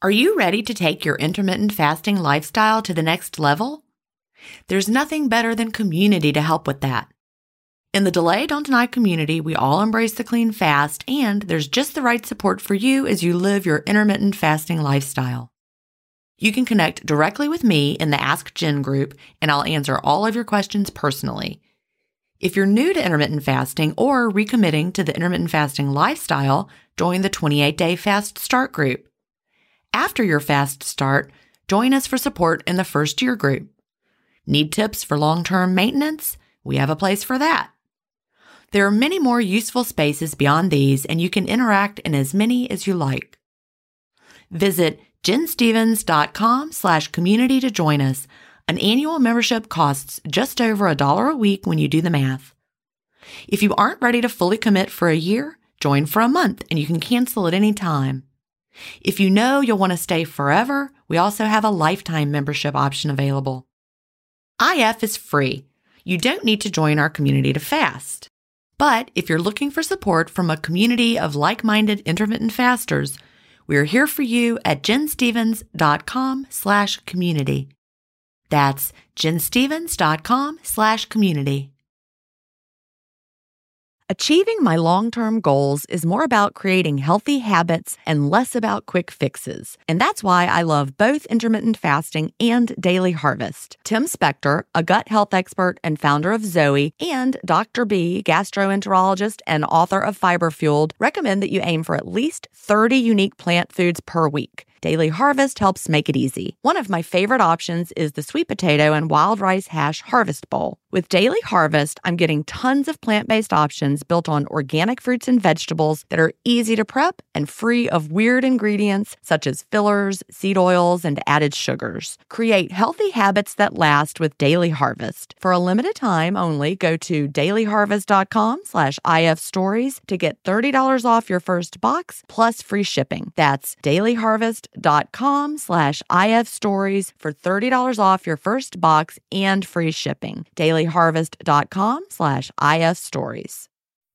Are you ready to take your intermittent fasting lifestyle to the next level? There's nothing better than community to help with that. In the Delay Don't Deny community, we all embrace the clean fast, and there's just the right support for you as you live your intermittent fasting lifestyle. You can connect directly with me in the Ask Jen group, and I'll answer all of your questions personally. If you're new to intermittent fasting or recommitting to the intermittent fasting lifestyle, join the 28-Day Fast Start group. After your fast start, join us for support in the First Year group. Need tips for long-term maintenance? We have a place for that. There are many more useful spaces beyond these, and you can interact in as many as you like. Visit jenstevens.com/community to join us. An annual membership costs just over $1 a week when you do the math. If you aren't ready to fully commit for a year, join for a month and you can cancel at any time. If you know you'll want to stay forever, we also have a lifetime membership option available. IF is free. You don't need to join our community to fast. But if you're looking for support from a community of like-minded intermittent fasters, we're here for you at jenstevens.com/community. That's jenstevens.com/community. Achieving my long-term goals is more about creating healthy habits and less about quick fixes. And that's why I love both intermittent fasting and Daily Harvest. Tim Spector, a gut health expert and founder of Zoe, and Dr. B, gastroenterologist and author of Fiber Fueled, recommend that you aim for at least 30 unique plant foods per week. Daily Harvest helps make it easy. One of my favorite options is the sweet potato and wild rice hash harvest bowl. With Daily Harvest, I'm getting tons of plant-based options built on organic fruits and vegetables that are easy to prep and free of weird ingredients such as fillers, seed oils, and added sugars. Create healthy habits that last with Daily Harvest. For a limited time only, go to dailyharvest.com/ifstories to get $30 off your first box plus free shipping. That's dailyharvest.com/ifstories for $30 off your first box and free shipping. dailyharvest.com/ifstories.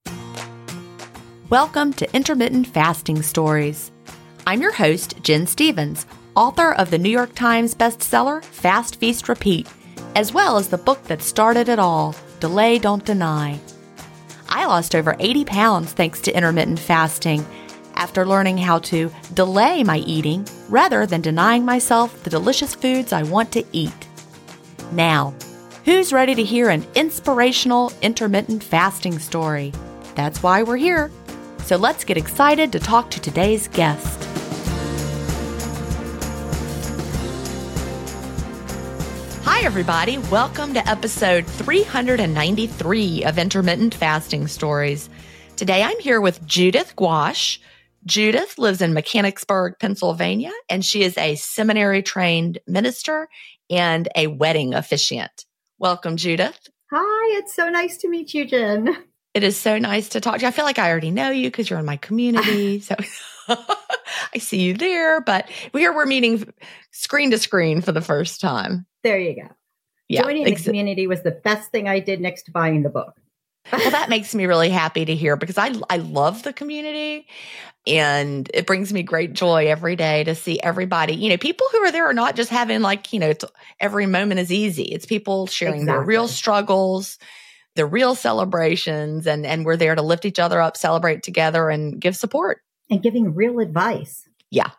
Welcome to Intermittent Fasting Stories. I'm your host, Jen Stevens, author of the New York Times bestseller, Fast, Feast, Repeat, as well as the book that started it all, Delay Don't Deny. I lost over 80 pounds thanks to intermittent fasting after learning how to delay my eating rather than denying myself the delicious foods I want to eat. Now, who's ready to hear an inspirational intermittent fasting story? That's why we're here. So let's get excited to talk to today's guest. Hi, everybody. Welcome to episode 393 of Intermittent Fasting Stories. Today, I'm here with Judith Gouache. Judith lives in Mechanicsburg, Pennsylvania, and she is a seminary-trained minister and a wedding officiant. Welcome, Judith. Hi, it's so nice to meet you, Jen. It is so nice to talk to you. I feel like I already know you because you're in my community. So I see you there, but we're meeting screen to screen for the first time. There you go. Yeah, Joining the community was the best thing I did next to buying the book. Well, that makes me really happy to hear because I love the community and it brings me great joy every day to see everybody. People who are there are not just having every moment is easy. It's people sharing their real struggles, their real celebrations, and we're there to lift each other up, celebrate together, and give support. And giving real advice. Yeah.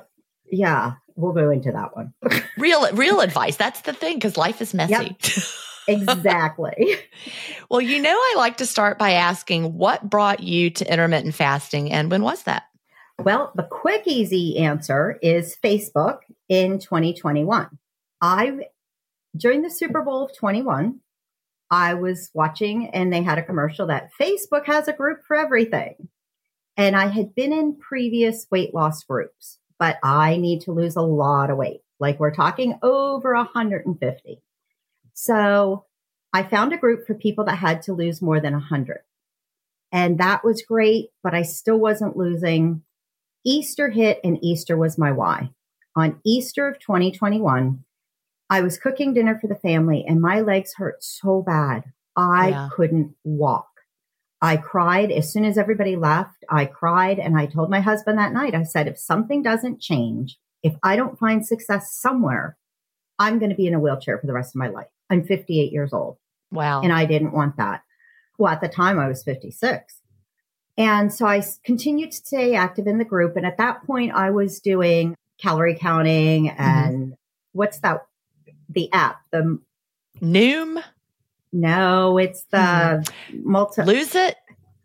We'll go into that one. Real advice. That's the thing, because life is messy. Yep. Exactly. Well, I like to start by asking what brought you to intermittent fasting and when was that? Well, the quick, easy answer is Facebook in 2021. During the Super Bowl of 21, I was watching and they had a commercial that Facebook has a group for everything. And I had been in previous weight loss groups, but I need to lose a lot of weight. Like we're talking over 150. So I found a group for people that had to lose more than 100. And that was great, but I still wasn't losing. Easter hit and Easter was my why. On Easter of 2021, I was cooking dinner for the family and my legs hurt so bad. I couldn't walk. I cried. As soon as everybody left, I cried and I told my husband that night, I said, if something doesn't change, if I don't find success somewhere, I'm going to be in a wheelchair for the rest of my life. I'm 58 years old. Wow. And I didn't want that. Well, at the time I was 56. And so I continued to stay active in the group. And at that point I was doing calorie counting and what's that? The app, the Noom? No, it's the Lose It?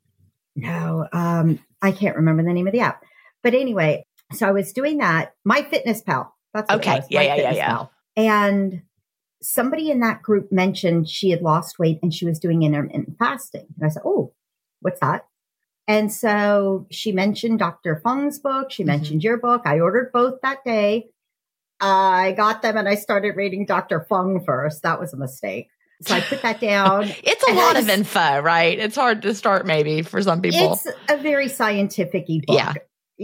No, I can't remember the name of the app. But anyway, so I was doing that. MyFitnessPal. That's what it was. Yeah. And somebody in that group mentioned she had lost weight and she was doing intermittent fasting. And I said, oh, what's that? And so she mentioned Dr. Fung's book. She mentioned your book. I ordered both that day. I got them and I started reading Dr. Fung first. That was a mistake. So I put that down. It's a lot of info, right? It's hard to start maybe for some people. It's a very scientific-y book,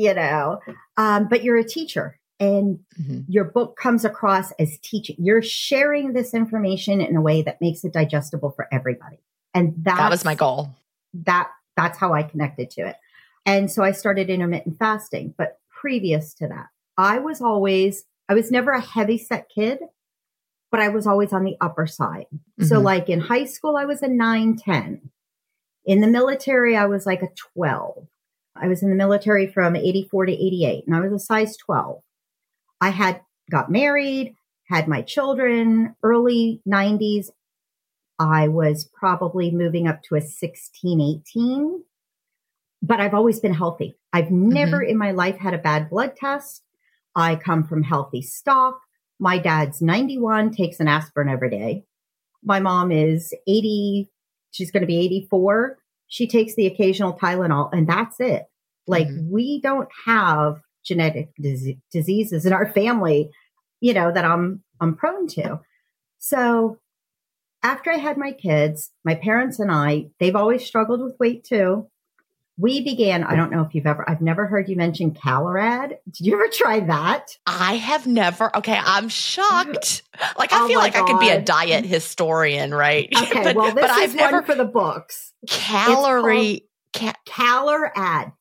but you're a teacher and your book comes across as teaching. You're sharing this information in a way that makes it digestible for everybody. And that was my goal. That's how I connected to it. And so I started intermittent fasting. But previous to that, I was never a heavy set kid, but I was always on the upper side. So like in high school, I was a 9-10. In the military, I was like a 12. I was in the military from 84 to 88 and I was a size 12. I got married, had my children, early 90s. I was probably moving up to a 16, 18, but I've always been healthy. I've never in my life had a bad blood test. I come from healthy stock. My dad's 91, takes an aspirin every day. My mom is 80. She's going to be 84. She takes the occasional Tylenol and that's it. Like we don't have genetic diseases in our family, that I'm prone to. So after I had my kids, my parents and they've always struggled with weight too. We began, I don't know if I've never heard you mention Calorad. Did you ever try that? I have never. Okay, I'm shocked. Like, I feel like I could be a diet historian, right? Okay, but I've never for the books. Calorad. Calorad.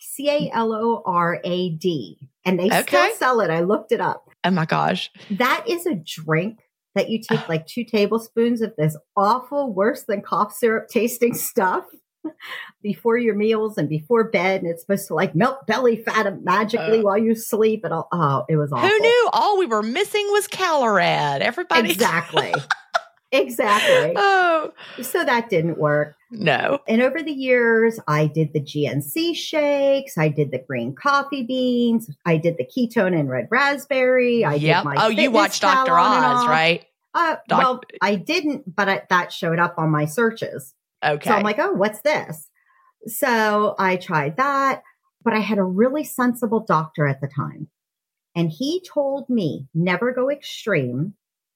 Calorad. And they still sell it. I looked it up. Oh my gosh. That is a drink that you take like 2 tablespoons of this awful, worse than cough syrup tasting stuff before your meals and before bed. And it's supposed to like melt belly fat magically while you sleep. And it was awful. Who knew all we were missing was Calorad? Everybody. Exactly. Exactly. Oh. So that didn't work. No. And over the years, I did the GNC shakes. I did the green coffee beans. I did the ketone and red raspberry. I did my you watched Dr. Oz, right? Well, I didn't, but that showed up on my searches. Okay. So I'm like, oh, what's this? So I tried that, but I had a really sensible doctor at the time. And he told me, never go extreme.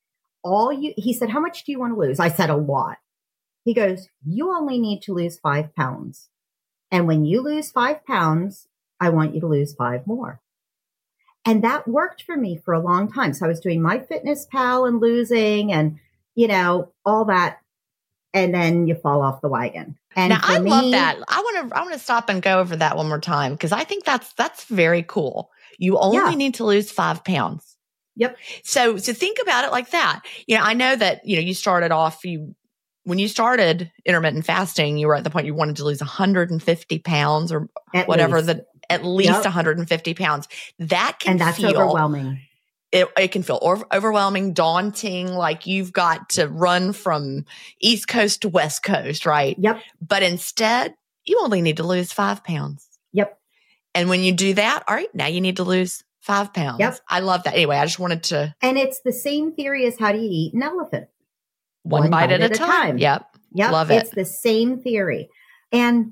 He said, how much do you want to lose? I said, a lot. He goes, you only need to lose 5 pounds. And when you lose 5 pounds, I want you to lose 5 more. And that worked for me for a long time. So I was doing MyFitnessPal and losing and, all that. And then you fall off the wagon. And now I love that. I want to stop and go over that one more time because I think that's very cool. You only need to lose 5 pounds. Yep. So think about it like that. I know that, you started off, when you started intermittent fasting, you were at the point you wanted to lose 150 pounds or at least 150 pounds. That's overwhelming. It can feel overwhelming, daunting, like you've got to run from East Coast to West Coast, right? Yep. But instead, you only need to lose 5 pounds. Yep. And when you do that, all right, now you need to lose 5 pounds. Yep. I love that. Anyway, I just wanted to. And it's the same theory as how do you eat an elephant? One bite at a time. Yep. Love it. It's the same theory. And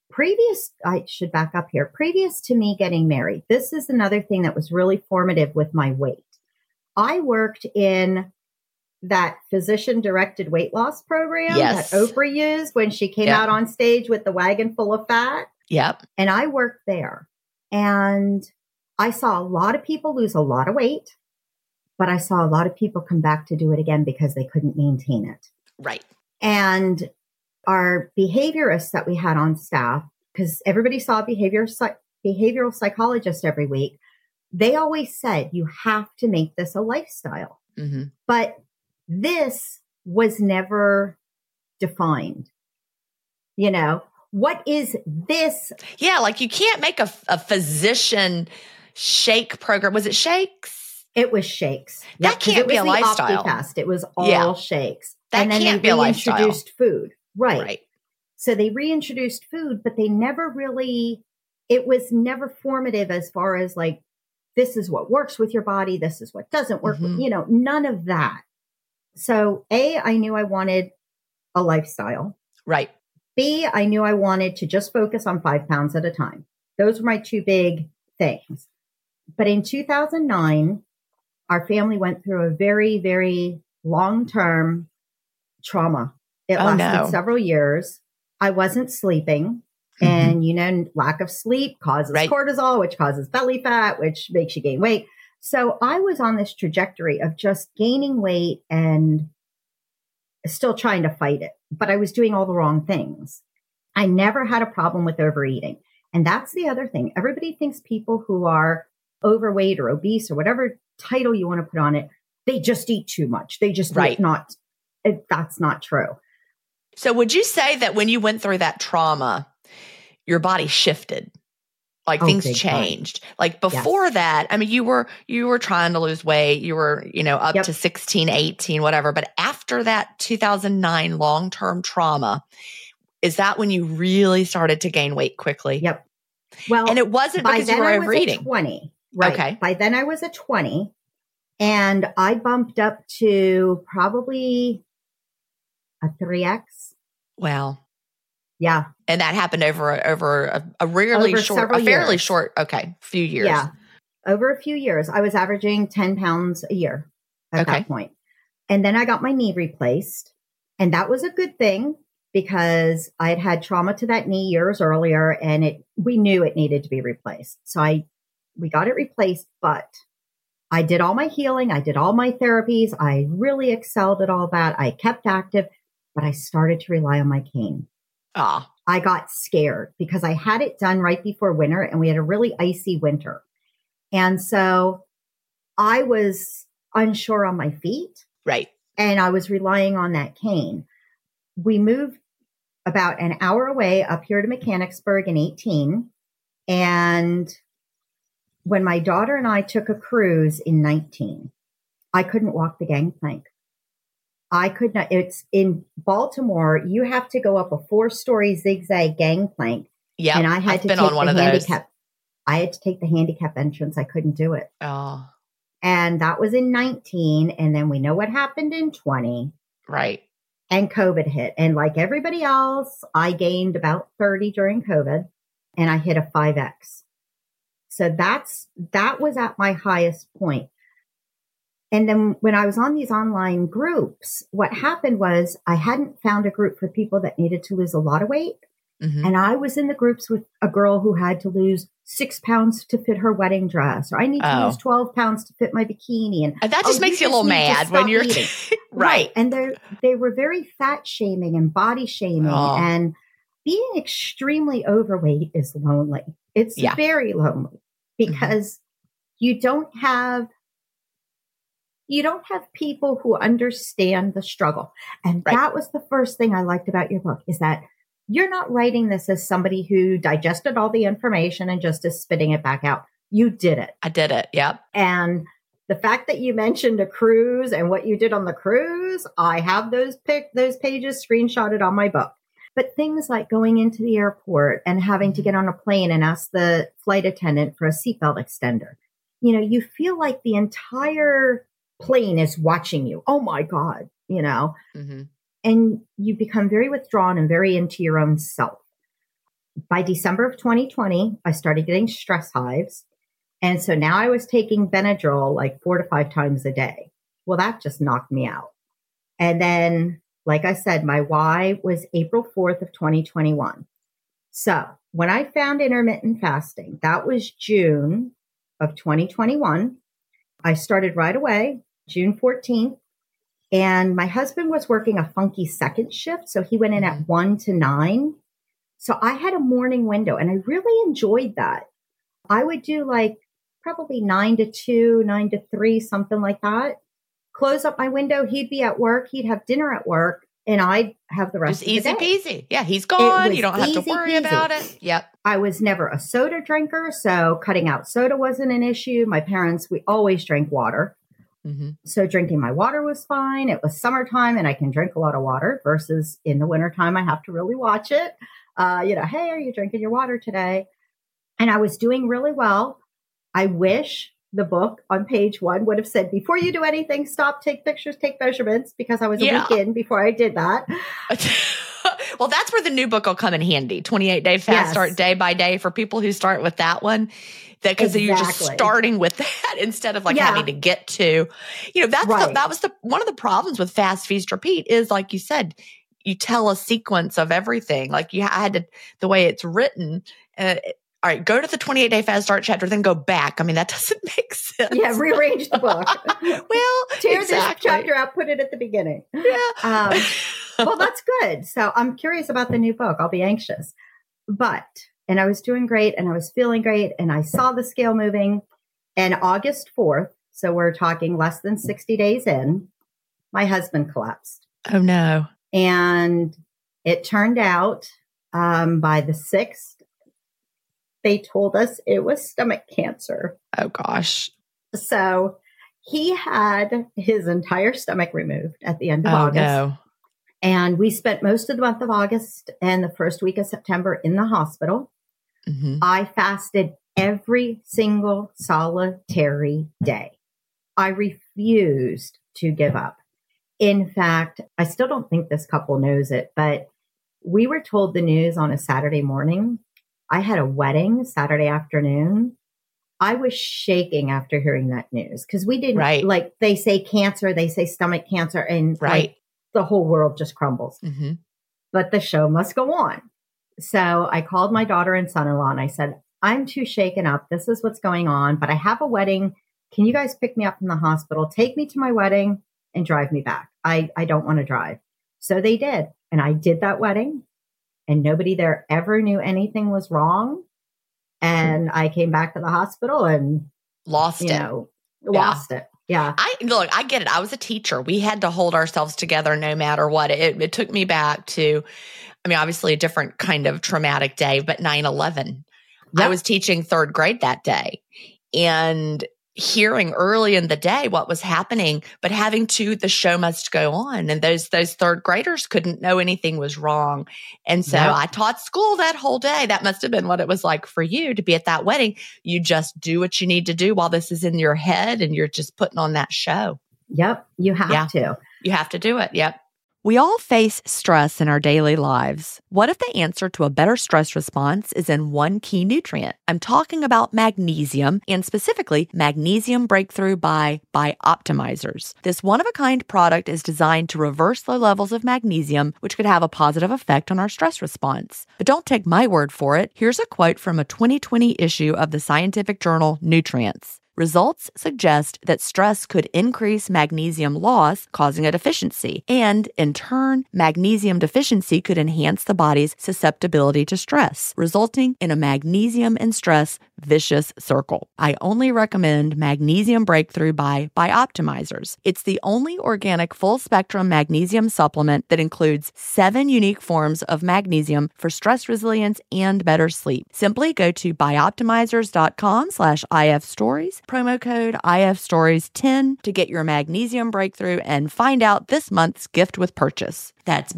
I should back up here. Previous to me getting married, this is another thing that was really formative with my weight. I worked in that physician-directed weight loss program that Oprah used when she came out on stage with the wagon full of fat. Yep. And I worked there. And I saw a lot of people lose a lot of weight, but I saw a lot of people come back to do it again because they couldn't maintain it. Right. And our behaviorists that we had on staff, because everybody saw a behavioral psychologist every week, they always said, you have to make this a lifestyle. Mm-hmm. But this was never defined. You know, what is this? Yeah, like you can't make a physician shake program. Was it shakes? It was shakes. That can't be a lifestyle. OptiFast. It was all shakes. That can't be a lifestyle. And then they reintroduced food. Right. So they reintroduced food, but they never really, it was never formative as far as like, this is what works with your body. This is what doesn't work. Mm-hmm. You know, none of that. So I knew I wanted a lifestyle. Right. B, I knew I wanted to just focus on 5 pounds at a time. Those were my two big things. But in 2009, our family went through a very, very long-term trauma. It lasted several years. I wasn't sleeping. And, you know, lack of sleep causes cortisol, which causes belly fat, which makes you gain weight. So I was on this trajectory of just gaining weight and still trying to fight it. But I was doing all the wrong things. I never had a problem with overeating. And that's the other thing. Everybody thinks people who are overweight or obese or whatever title you want to put on it, they just eat too much. They just eat not. That's not true. So would you say that when you went through that trauma, your body shifted? Like things changed. Like before that, I mean, you were trying to lose weight. You were, you know, up to 16, 18, whatever. But after that 2009 long-term trauma, is that when you really started to gain weight quickly? Yep. Well, and it wasn't because you were overeating. 20. Right. Okay. By then I was a 20 and I bumped up to probably a 3X. Wow. Yeah. And that happened over a fairly short, few years. Yeah. Over a few years. I was averaging 10 pounds a year at that point. And then I got my knee replaced. And that was a good thing because I had had trauma to that knee years earlier and we knew it needed to be replaced. So we got it replaced, but I did all my healing. I did all my therapies. I really excelled at all that. I kept active, but I started to rely on my cane. I got scared because I had it done right before winter and we had a really icy winter. And so I was unsure on my feet. Right. And I was relying on that cane. We moved about an hour away up here to Mechanicsburg in 18. And when my daughter and I took a cruise in 19, I couldn't walk the gangplank. I could not. It's in Baltimore. You have to go up a 4-story zigzag gangplank. Yeah, and I had to take the handicap. I had to take the handicap entrance. I couldn't do it. Oh, and that was in 19. And then we know what happened in 20. Right. And COVID hit. And like everybody else, I gained about 30 during COVID, and I hit a 5X. So that was at my highest point. And then when I was on these online groups, what happened was I hadn't found a group for people that needed to lose a lot of weight. Mm-hmm. And I was in the groups with a girl who had to lose 6 pounds to fit her wedding dress, or I need to lose 12 pounds to fit my bikini. And that just makes you a little mad when you're right. And they were very fat shaming and body shaming, and being extremely overweight is lonely. It's very lonely because you don't have people who understand the struggle. And that was the first thing I liked about your book, is that you're not writing this as somebody who digested all the information and just is spitting it back out. You did it. I did it. Yep. And the fact that you mentioned a cruise and what you did on the cruise, I have those pages screenshotted on my book. But things like going into the airport and having to get on a plane and ask the flight attendant for a seatbelt extender. You know, you feel like the entire plane is watching you. Oh my God, you know, and you become very withdrawn and very into your own self. By December of 2020, I started getting stress hives. And so now I was taking Benadryl like 4 to 5 times a day. Well, that just knocked me out. And then, like I said, my why was April 4th of 2021. So when I found intermittent fasting, that was June of 2021. I started right away, June 14th. And my husband was working a funky second shift. So he went in at 1 to 9. So I had a morning window and I really enjoyed that. I would do like probably 9 to 2, 9 to 3, something like that. Close up my window. He'd be at work. He'd have dinner at work, and I'd have the rest of the day. Just easy peasy. Yeah, he's gone. You don't have to worry about it. Yep. I was never a soda drinker, so cutting out soda wasn't an issue. My parents, we always drank water. Mm-hmm. So drinking my water was fine. It was summertime, and I can drink a lot of water versus in the wintertime, I have to really watch it. Hey, are you drinking your water today? And I was doing really well. I wish the book on page 1 would have said, before you do anything, stop, take pictures, take measurements, because I was a week in before I did that. Well, that's where the new book will come in handy. 28-day fast start day by day for people who start with that one. Because you're just starting with that instead of having to get to, that was one of the problems with Fast, Feast, Repeat is, like you said, you tell a sequence of everything. Like I had to, the way it's written, all right, go to the 28-day fast start chapter, then go back. I mean, that doesn't make sense. Yeah, rearrange the book. Well, tear this chapter out, put it at the beginning. Yeah. Well, that's good. So I'm curious about the new book. I'll be anxious. And I was doing great and I was feeling great and I saw the scale moving. And August 4th, so we're talking less than 60 days in, my husband collapsed. Oh, no. And it turned out by the 6th, they told us it was stomach cancer. Oh, gosh. So he had his entire stomach removed at the end of August. No. And we spent most of the month of August and the first week of September in the hospital. Mm-hmm. I fasted every single solitary day. I refused to give up. In fact, I still don't think this couple knows it, but we were told the news on a Saturday morning. I had a wedding Saturday afternoon. I was shaking after hearing that news because we didn't they say cancer, they say stomach cancer, and the whole world just crumbles. Mm-hmm. But the show must go on. So I called my daughter and son-in-law and I said, I'm too shaken up. This is what's going on, but I have a wedding. Can you guys pick me up from the hospital, take me to my wedding and drive me back? I don't want to drive. So they did. And I did that wedding and nobody there ever knew anything was wrong. And I came back to the hospital and lost it. Yeah. I get it. I was a teacher. We had to hold ourselves together no matter what. It took me back to, obviously a different kind of traumatic day, but 9/11. Yep. I was teaching 3rd grade that day and hearing early in the day what was happening, but the show must go on. And those 3rd graders couldn't know anything was wrong. And so I taught school that whole day. That must have been what it was like for you to be at that wedding. You just do what you need to do while this is in your head and you're just putting on that show. Yep. You have to. You have to do it. Yep. We all face stress in our daily lives. What if the answer to a better stress response is in one key nutrient? I'm talking about magnesium, and specifically Magnesium Breakthrough by Bioptimizers. This one-of-a-kind product is designed to reverse low levels of magnesium, which could have a positive effect on our stress response. But don't take my word for it. Here's a quote from a 2020 issue of the scientific journal Nutrients. Results suggest that stress could increase magnesium loss, causing a deficiency. And, in turn, magnesium deficiency could enhance the body's susceptibility to stress, resulting in a magnesium and stress vicious circle. I only recommend Magnesium Breakthrough by Bioptimizers. It's the only organic full-spectrum magnesium supplement that includes 7 unique forms of magnesium for stress resilience and better sleep. Simply go to bioptimizers.com/ifstories, promo code IFStories10 to get your Magnesium Breakthrough and find out this month's gift with purchase. That's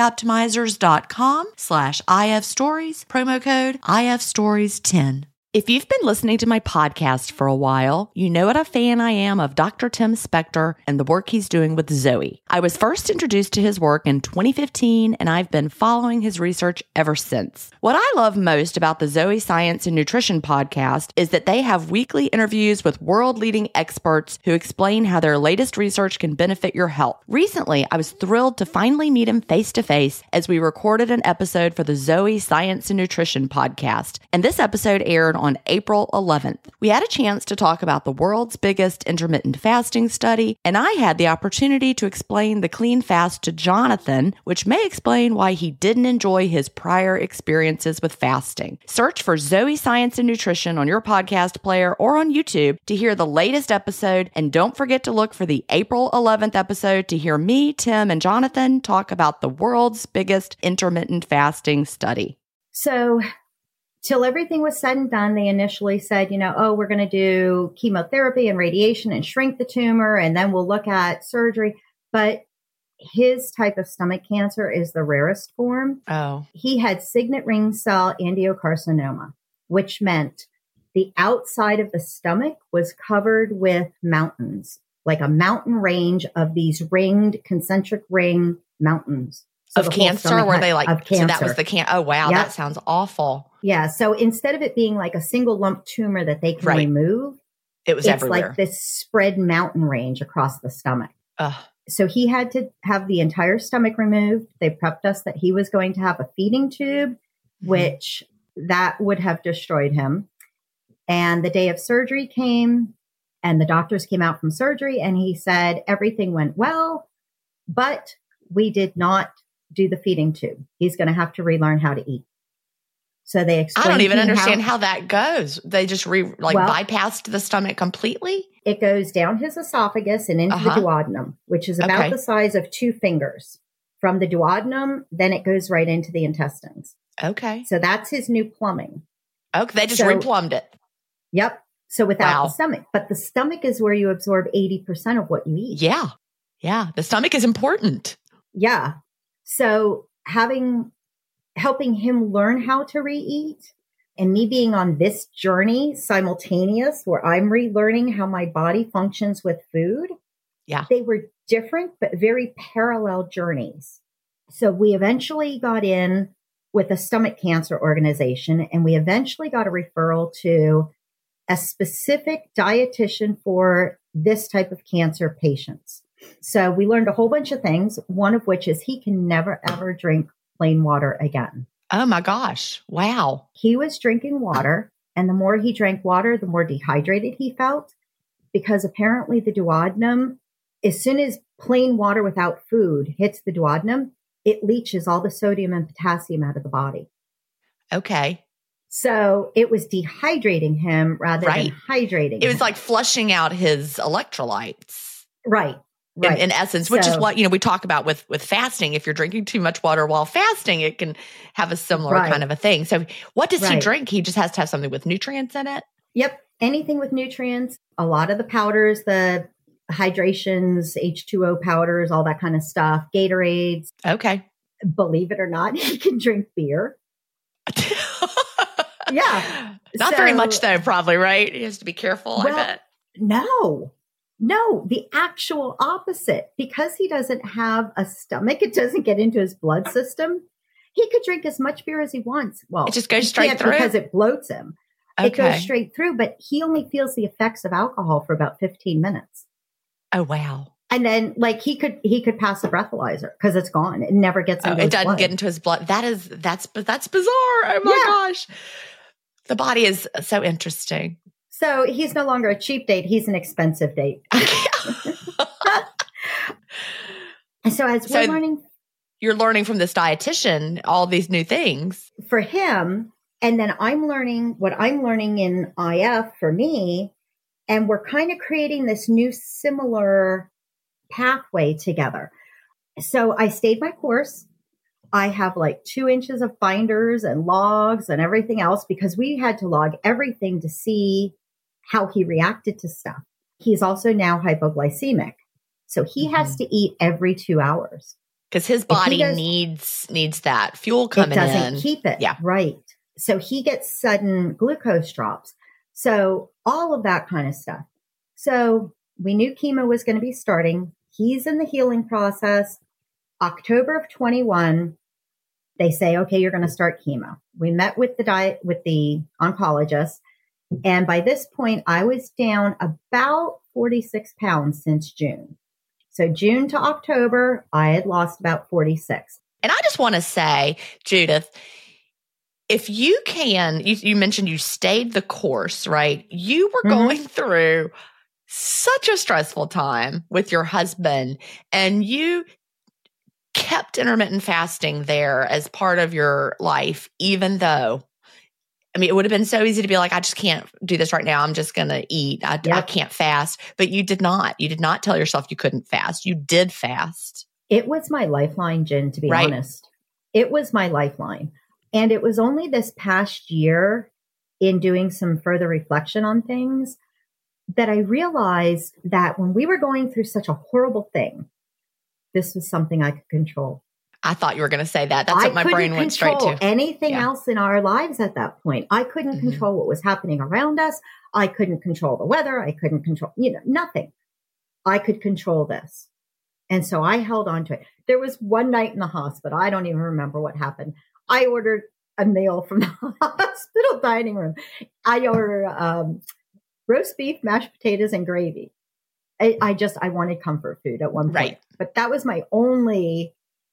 bioptimizers.com/IFstories, promo code IFStories10. If you've been listening to my podcast for a while, you know what a fan I am of Dr. Tim Spector and the work he's doing with Zoe. I was first introduced to his work in 2015, and I've been following his research ever since. What I love most about the Zoe Science and Nutrition podcast is that they have weekly interviews with world-leading experts who explain how their latest research can benefit your health. Recently, I was thrilled to finally meet him face-to-face as we recorded an episode for the Zoe Science and Nutrition podcast, and this episode aired on on April 11th. We had a chance to talk about the world's biggest intermittent fasting study, and I had the opportunity to explain the clean fast to Jonathan, which may explain why he didn't enjoy his prior experiences with fasting. Search for Zoe Science and Nutrition on your podcast player or on YouTube to hear the latest episode, and don't forget to look for the April 11th episode to hear me, Tim, and Jonathan talk about the world's biggest intermittent fasting study. So till everything was said and done, they initially said, we're going to do chemotherapy and radiation and shrink the tumor, and then we'll look at surgery. But his type of stomach cancer is the rarest form. Oh. He had signet ring cell angiocarcinoma, which meant the outside of the stomach was covered with mountains, like a mountain range of these ringed concentric ring mountains. So of cancer? Were they like, of cancer. So that was the cancer. Oh, wow. Yep. That sounds awful. Yeah. So instead of it being like a single lump tumor that they can remove, it was everywhere. It's like this spread mountain range across the stomach. Ugh. So he had to have the entire stomach removed. They prepped us that he was going to have a feeding tube, which that would have destroyed him. And the day of surgery came, and the doctors came out from surgery, and he said everything went well, but we did not do the feeding tube. He's going to have to relearn how to eat. So they explained. I don't even understand how that goes. They just bypassed the stomach completely. It goes down his esophagus and into the duodenum, which is about the size of 2 fingers. From the duodenum, then it goes right into the intestines. Okay. So that's his new plumbing. Okay. They just replumbed it. Yep. So without the stomach. But the stomach is where you absorb 80% of what you eat. Yeah. Yeah. The stomach is important. Yeah. So helping him learn how to re-eat, and me being on this journey simultaneous where I'm relearning how my body functions with food. Yeah. They were different, but very parallel journeys. So we eventually got in with a stomach cancer organization, and we eventually got a referral to a specific dietitian for this type of cancer patients. So we learned a whole bunch of things, one of which is he can never, ever drink plain water again. Oh my gosh. Wow. He was drinking water, and the more he drank water, the more dehydrated he felt, because apparently the duodenum, as soon as plain water without food hits the duodenum, it leaches all the sodium and potassium out of the body. Okay. So it was dehydrating him rather than hydrating. It was like flushing out his electrolytes. Right. In essence, which is what, we talk about with fasting. If you're drinking too much water while fasting, it can have a similar kind of a thing. So what does he drink? He just has to have something with nutrients in it? Yep. Anything with nutrients. A lot of the powders, the hydrations, H2O powders, all that kind of stuff, Gatorades. Okay. Believe it or not, he can drink beer. Yeah. Not very much though, probably, right? He has to be careful, I bet. No, the actual opposite. Because he doesn't have a stomach, it doesn't get into his blood system. He could drink as much beer as he wants. Well, it just goes straight through because it bloats him. Okay. It goes straight through, but he only feels the effects of alcohol for about 15 minutes. Oh, wow. And then he could pass a breathalyzer because it's gone. It never gets into his blood. It doesn't get into his blood. That's bizarre. Oh my gosh. The body is so interesting. So he's no longer a cheap date. He's an expensive date. So we're learning. You're learning from this dietitian all these new things. For him, and then I'm learning what I'm learning in IF for me, and we're kind of creating this new similar pathway together. So I stayed my course. I have like 2 inches of binders and logs and everything else because we had to log everything to see how he reacted to stuff. He's also now hypoglycemic. So he has to eat every 2 hours. Because his body needs that fuel coming in. It doesn't keep it. Yeah. Right. So he gets sudden glucose drops. So all of that kind of stuff. So we knew chemo was going to be starting. He's in the healing process. October of 21, they say, okay, you're going to start chemo. We met with the oncologist. And by this point, I was down about 46 pounds since June. So June to October, I had lost about 46. And I just want to say, Judith, if you can, you mentioned you stayed the course, right? You were Mm-hmm. going through such a stressful time with your husband, and you kept intermittent fasting there as part of your life, even though, I mean, it would have been so easy to be like, I just can't do this right now. I'm just going to eat. I can't fast. But you did not. You did not tell yourself you couldn't fast. You did fast. It was my lifeline, Jen, to be honest. It was my lifeline. And it was only this past year, in doing some further reflection on things, that I realized that when we were going through such a horrible thing, this was something I could control. I thought you were going to say that. That's what my brain went straight to. Anything else in our lives at that point. I couldn't control what was happening around us. I couldn't control the weather. I couldn't control, nothing. I could control this. And so I held on to it. There was one night in the hospital. I don't even remember what happened. I ordered a meal from the hospital dining room. I ordered roast beef, mashed potatoes, and gravy. I wanted comfort food at one point. Right. But that was my only,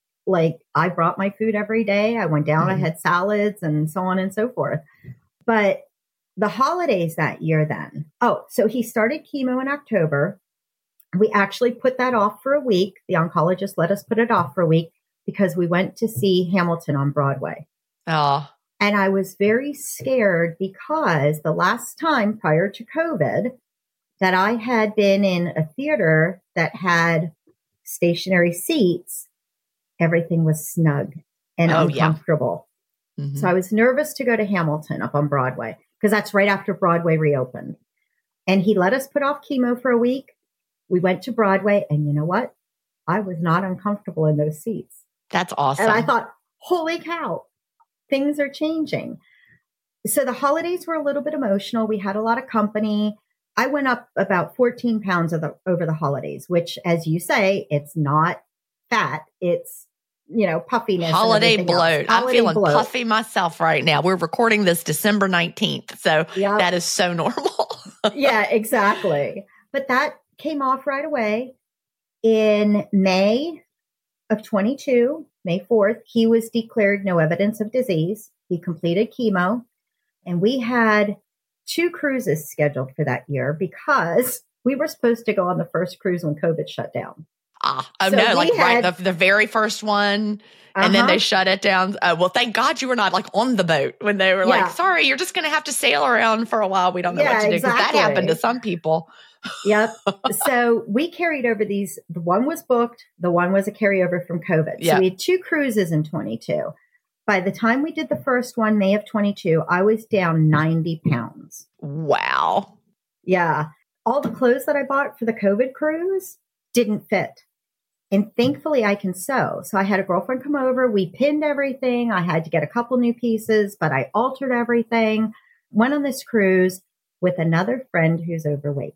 I brought my food every day. I went down, I had salads and so on and so forth. But the holidays that year then, so he started chemo in October. We actually put that off for a week. The oncologist let us put it off for a week because we went to see Hamilton on Broadway. Oh. And I was very scared because the last time prior to COVID that I had been in a theater that had stationary seats, everything was snug and uncomfortable. Yeah. Mm-hmm. So I was nervous to go to Hamilton up on Broadway because that's right after Broadway reopened. And he let us put off chemo for a week. We went to Broadway, and you know what? I was not uncomfortable in those seats. That's awesome. And I thought, holy cow, things are changing. So the holidays were a little bit emotional. We had a lot of company. I went up about 14 pounds over the holidays, which, as you say, it's not fat. It's, puffiness. Holiday bloat. I'm feeling puffy myself right now. We're recording this December 19th. So that is so normal. Yeah, exactly. But that came off right away. In May of 22, May 4th, he was declared no evidence of disease. He completed chemo. And we had 2 cruises scheduled for that year because we were supposed to go on the first cruise when COVID shut down. The very first one. And then they shut it down. Well, thank God you were not on the boat when they were like, sorry, you're just going to have to sail around for a while. We don't know what to do. Because that happened to some people. Yep. So we carried over these. The one was booked. The one was a carryover from COVID. Yep. So we had 2 cruises in 22. By the time we did the first one, May of 22, I was down 90 pounds. Wow. Yeah. All the clothes that I bought for the COVID cruise didn't fit. And thankfully I can sew. So I had a girlfriend come over. We pinned everything. I had to get a couple new pieces, but I altered everything. Went on this cruise with another friend who's overweight.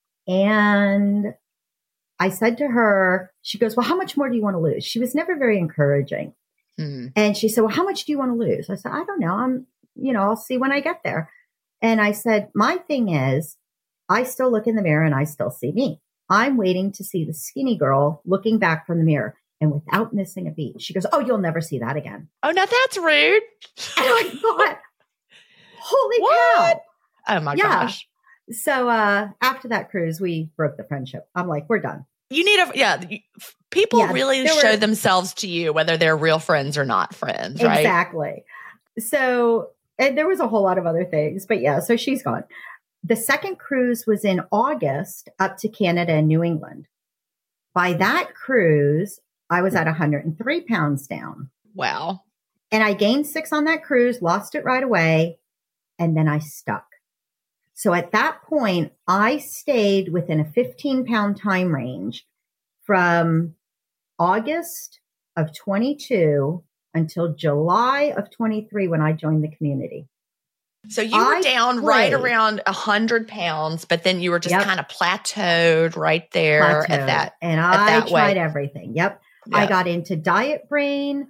And I said to her, she goes, well, how much more do you want to lose? She was never very encouraging. And she said, well, how much do you want to lose? I said, I don't know. I'll see when I get there. And I said, my thing is, I still look in the mirror and I still see me. I'm waiting to see the skinny girl looking back from the mirror and without missing a beat. She goes, oh, you'll never see that again. Oh, now that's rude. And I thought, holy cow. Oh my gosh. So after that cruise, we broke the friendship. I'm like, we're done. You need people really show themselves to you, whether they're real friends or not friends, right? Exactly. So, and there was a whole lot of other things, but so she's gone. The second cruise was in August up to Canada and New England. By that cruise, I was at 103 pounds down. Wow. And I gained 6 on that cruise, lost it right away, and then I stuck. So at that point, I stayed within a 15-pound time range from August of 22 until July of 23 when I joined the community. So you were down right around 100 pounds, but then you were just kind of plateaued right there at that. And I tried everything. Yep. I got into Diet Brain.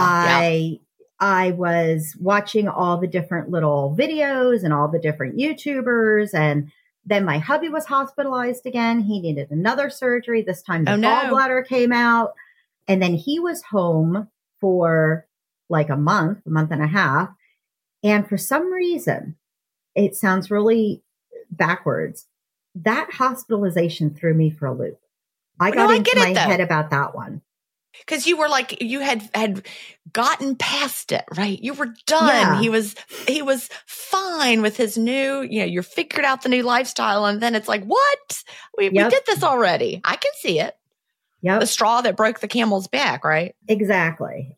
I was watching all the different little videos and all the different YouTubers. And then my hubby was hospitalized again. He needed another surgery. This time the gallbladder came out. And then he was home for like a month and a half. And for some reason, it sounds really backwards. That hospitalization threw me for a loop. I got into my head about that one. Because you were like, you had gotten past it, right? You were done. Yeah. He was fine with his new, you figured out the new lifestyle. And then it's like, what? We did this already. I can see it. Yep. The straw that broke the camel's back, right? Exactly.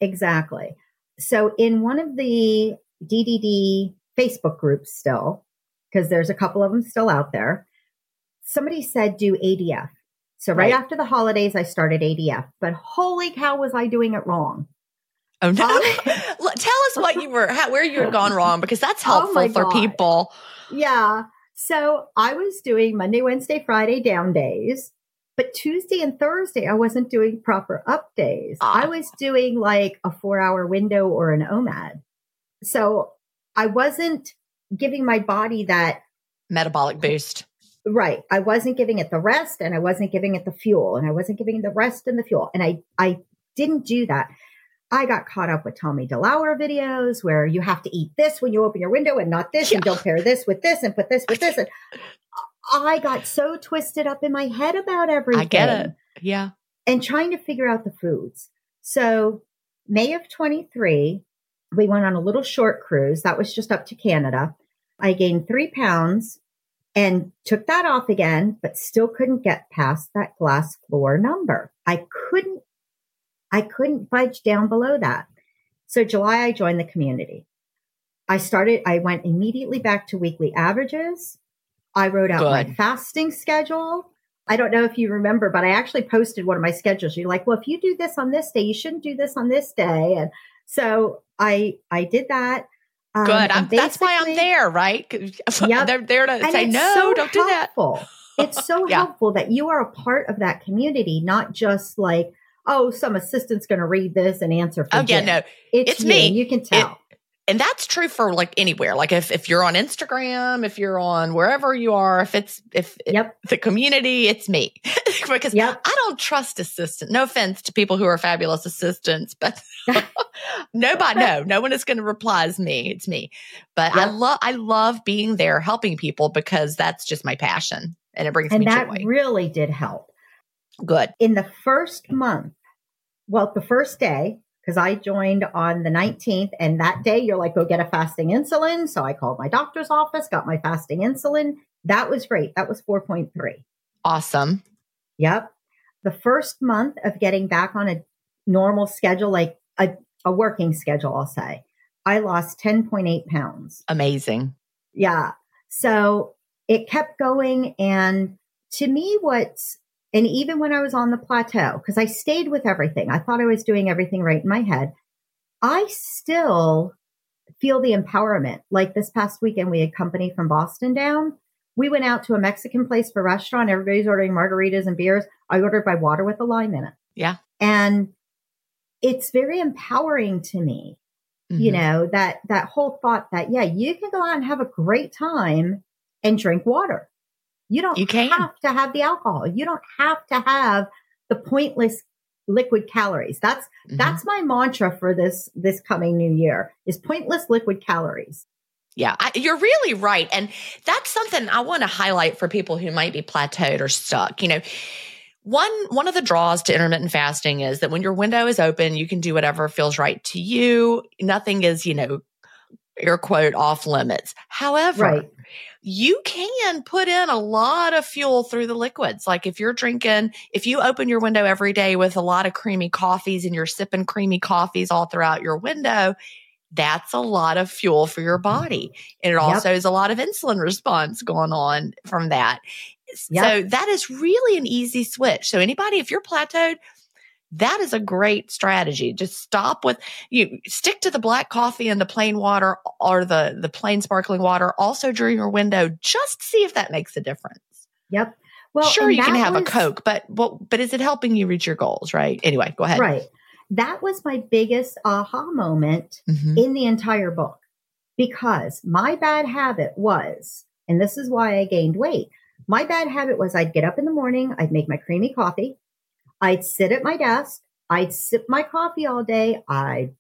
So in one of the DDD Facebook groups still, because there's a couple of them still out there, somebody said do ADF. So right after the holidays, I started ADF, but holy cow, was I doing it wrong? Oh no! Tell us what where you had gone wrong, because that's helpful for people. Yeah. So I was doing Monday, Wednesday, Friday down days, but Tuesday and Thursday, I wasn't doing proper up days. I was doing like a 4-hour window or an OMAD. So I wasn't giving my body that metabolic boost. Right. I wasn't giving it the rest, and I wasn't giving it the fuel, and I wasn't giving the rest and the fuel. And I didn't do that. I got caught up with Tommy DeLauer videos where you have to eat this when you open your window and not this, and don't pair this with this and put this with this. And I got so twisted up in my head about everything. I get it. Yeah. And trying to figure out the foods. So May of 23, we went on a little short cruise. That was just up to Canada. I gained 3 pounds. And took that off again, but still couldn't get past that glass floor number. I couldn't budge down below that. So July, I joined the community. I went immediately back to weekly averages. I wrote out my fasting schedule. I don't know if you remember, but I actually posted one of my schedules. You're like, well, if you do this on this day, you shouldn't do this on this day. And so I did that. Good. That's why I'm there, right? Yep. They're there to say, no, don't do that. It's so helpful that you are a part of that community, not just like, oh, some assistant's going to read this and answer for Jim. No. It's me. You can tell. And that's true for like anywhere. Like if you're on Instagram, if you're on wherever you are, if the community, it's me. Because I don't trust assistants. No offense to people who are fabulous assistants, but no one is going to reply as me. It's me. But I love being there helping people, because that's just my passion, and it brings me joy. And that really did help. Good. In the first month, the first day, because I joined on the 19th, and that day you're like, go get a fasting insulin. So I called my doctor's office, got my fasting insulin. That was great. That was 4.3. Awesome. Yep. The first month of getting back on a normal schedule, like a working schedule, I'll say, I lost 10.8 pounds. Amazing. Yeah. So it kept going. And to me, and even when I was on the plateau, because I stayed with everything, I thought I was doing everything right in my head. I still feel the empowerment. Like this past weekend, we had company from Boston down. We went out to a Mexican place for a restaurant. Everybody's ordering margaritas and beers. I ordered my water with a lime in it. Yeah. And it's very empowering to me, that whole thought that, you can go out and have a great time and drink water. You don't have to have the alcohol. You don't have to have the pointless liquid calories. That's my mantra for this coming new year is pointless liquid calories. Yeah, you're really right. And that's something I want to highlight for people who might be plateaued or stuck. One of the draws to intermittent fasting is that when your window is open, you can do whatever feels right to you. Nothing is, air quote, off limits. However, you can put in a lot of fuel through the liquids. Like if you open your window every day with a lot of creamy coffees and you're sipping creamy coffees all throughout your window, that's a lot of fuel for your body. And it also is a lot of insulin response going on from that. So that is really an easy switch. So anybody, if you're plateaued, that is a great strategy. Just stick to the black coffee and the plain water or the plain sparkling water also during your window. Just see if that makes a difference. Yep. Well, sure, you can have a Coke, but is it helping you reach your goals, right? Anyway, go ahead. Right. That was my biggest aha moment in the entire book, because my bad habit was, and this is why I gained weight. My bad habit was I'd get up in the morning, I'd make my creamy coffee, I'd sit at my desk, I'd sip my coffee all day, I'd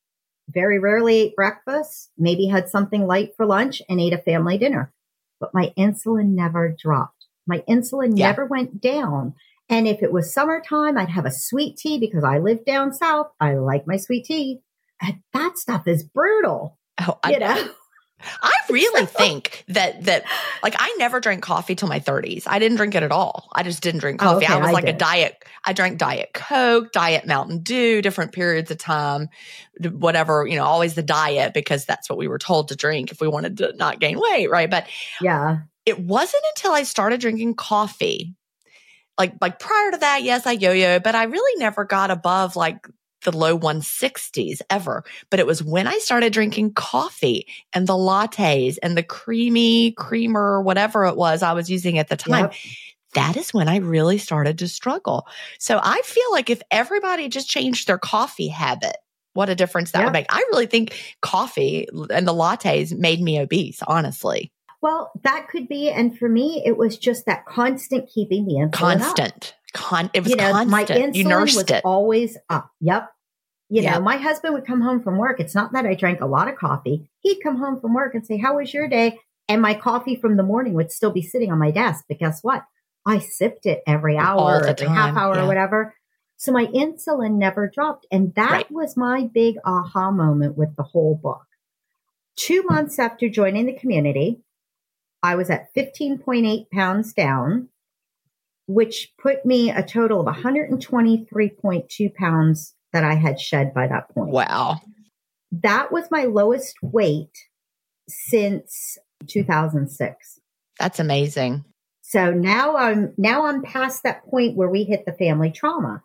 very rarely ate breakfast, maybe had something light for lunch and ate a family dinner. But my insulin never dropped. My insulin never went down. And if it was summertime, I'd have a sweet tea because I live down south. I like my sweet tea. And that stuff is brutal. Oh, you know? I really think that like I never drank coffee till my 30s. I didn't drink it at all. I just didn't drink coffee. Okay, I was like did. a diet. I drank Diet Coke, Diet Mountain Dew, different periods of time, whatever, always the diet because that's what we were told to drink if we wanted to not gain weight, right? But yeah, it wasn't until I started drinking coffee. Like prior to that, yes, I yo-yo, but I really never got above like the low 160s ever. But it was when I started drinking coffee and the lattes and the creamer, whatever it was I was using at the time. Yep. That is when I really started to struggle. So I feel like if everybody just changed their coffee habit, what a difference that would make. I really think coffee and the lattes made me obese, honestly. Well, that could be. And for me, it was just that constant keeping the insulin constant. It was constant. My insulin you nursed was it. always up. Yep. You know, my husband would come home from work. It's not that I drank a lot of coffee. He'd come home from work and say, "How was your day?" And my coffee from the morning would still be sitting on my desk. But guess what? I sipped it every hour, every half hour, or whatever. So my insulin never dropped. And that was my big aha moment with the whole book. 2 months after joining the community, I was at 15.8 pounds down, which put me a total of 123.2 pounds that I had shed by that point. Wow. That was my lowest weight since 2006. That's amazing. So now I'm past that point where we hit the family trauma.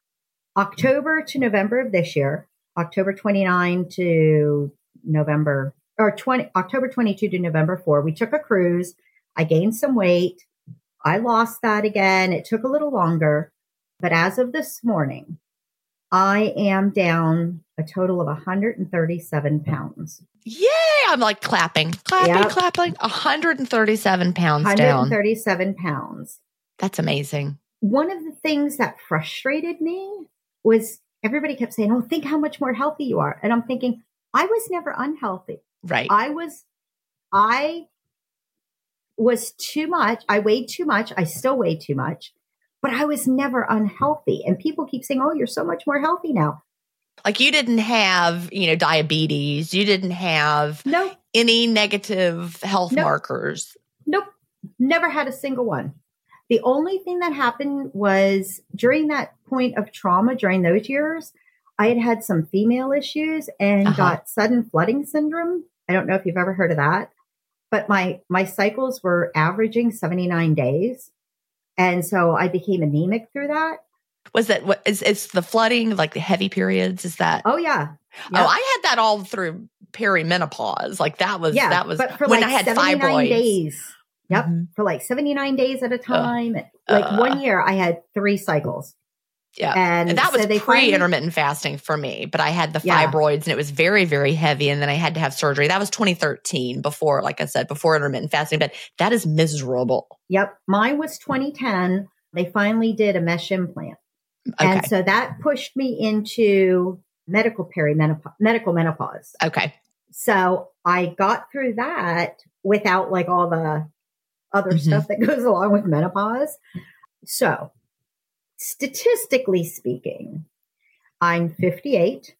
October to November of this year, October 29 to November October 22 to November 4, we took a cruise. I gained some weight. I lost that again. It took a little longer. But as of this morning, I am down a total of 137 pounds. Yay! I'm like clapping. 137 pounds down. 137 pounds. That's amazing. One of the things that frustrated me was everybody kept saying, "Oh, think how much more healthy you are." And I'm thinking, I was never unhealthy. Right. I was too much. I weighed too much. I still weigh too much, but I was never unhealthy. And people keep saying, "Oh, you're so much more healthy now." Like you didn't have, diabetes. You didn't have any negative health markers. Nope. Never had a single one. The only thing that happened was during that point of trauma, during those years, I had some female issues and got sudden flooding syndrome. I don't know if you've ever heard of that, but my cycles were averaging 79 days. And so I became anemic through that. Was that what is the flooding, like the heavy periods? Is that? Oh, yeah. Yep. Oh, I had that all through perimenopause. Like that was but for when like I had 79 fibroids. days. Yep. Mm-hmm. For like 79 days at a time. 1 year I had 3 cycles. Yeah. And that was pre-intermittent fasting for me, but I had the fibroids and it was very, very heavy. And then I had to have surgery. That was 2013 before, like I said, before intermittent fasting, but that is miserable. Yep. Mine was 2010. They finally did a mesh implant. Okay. And so that pushed me into medical menopause. Okay. So I got through that without like all the other stuff that goes along with menopause. So statistically speaking, I'm 58.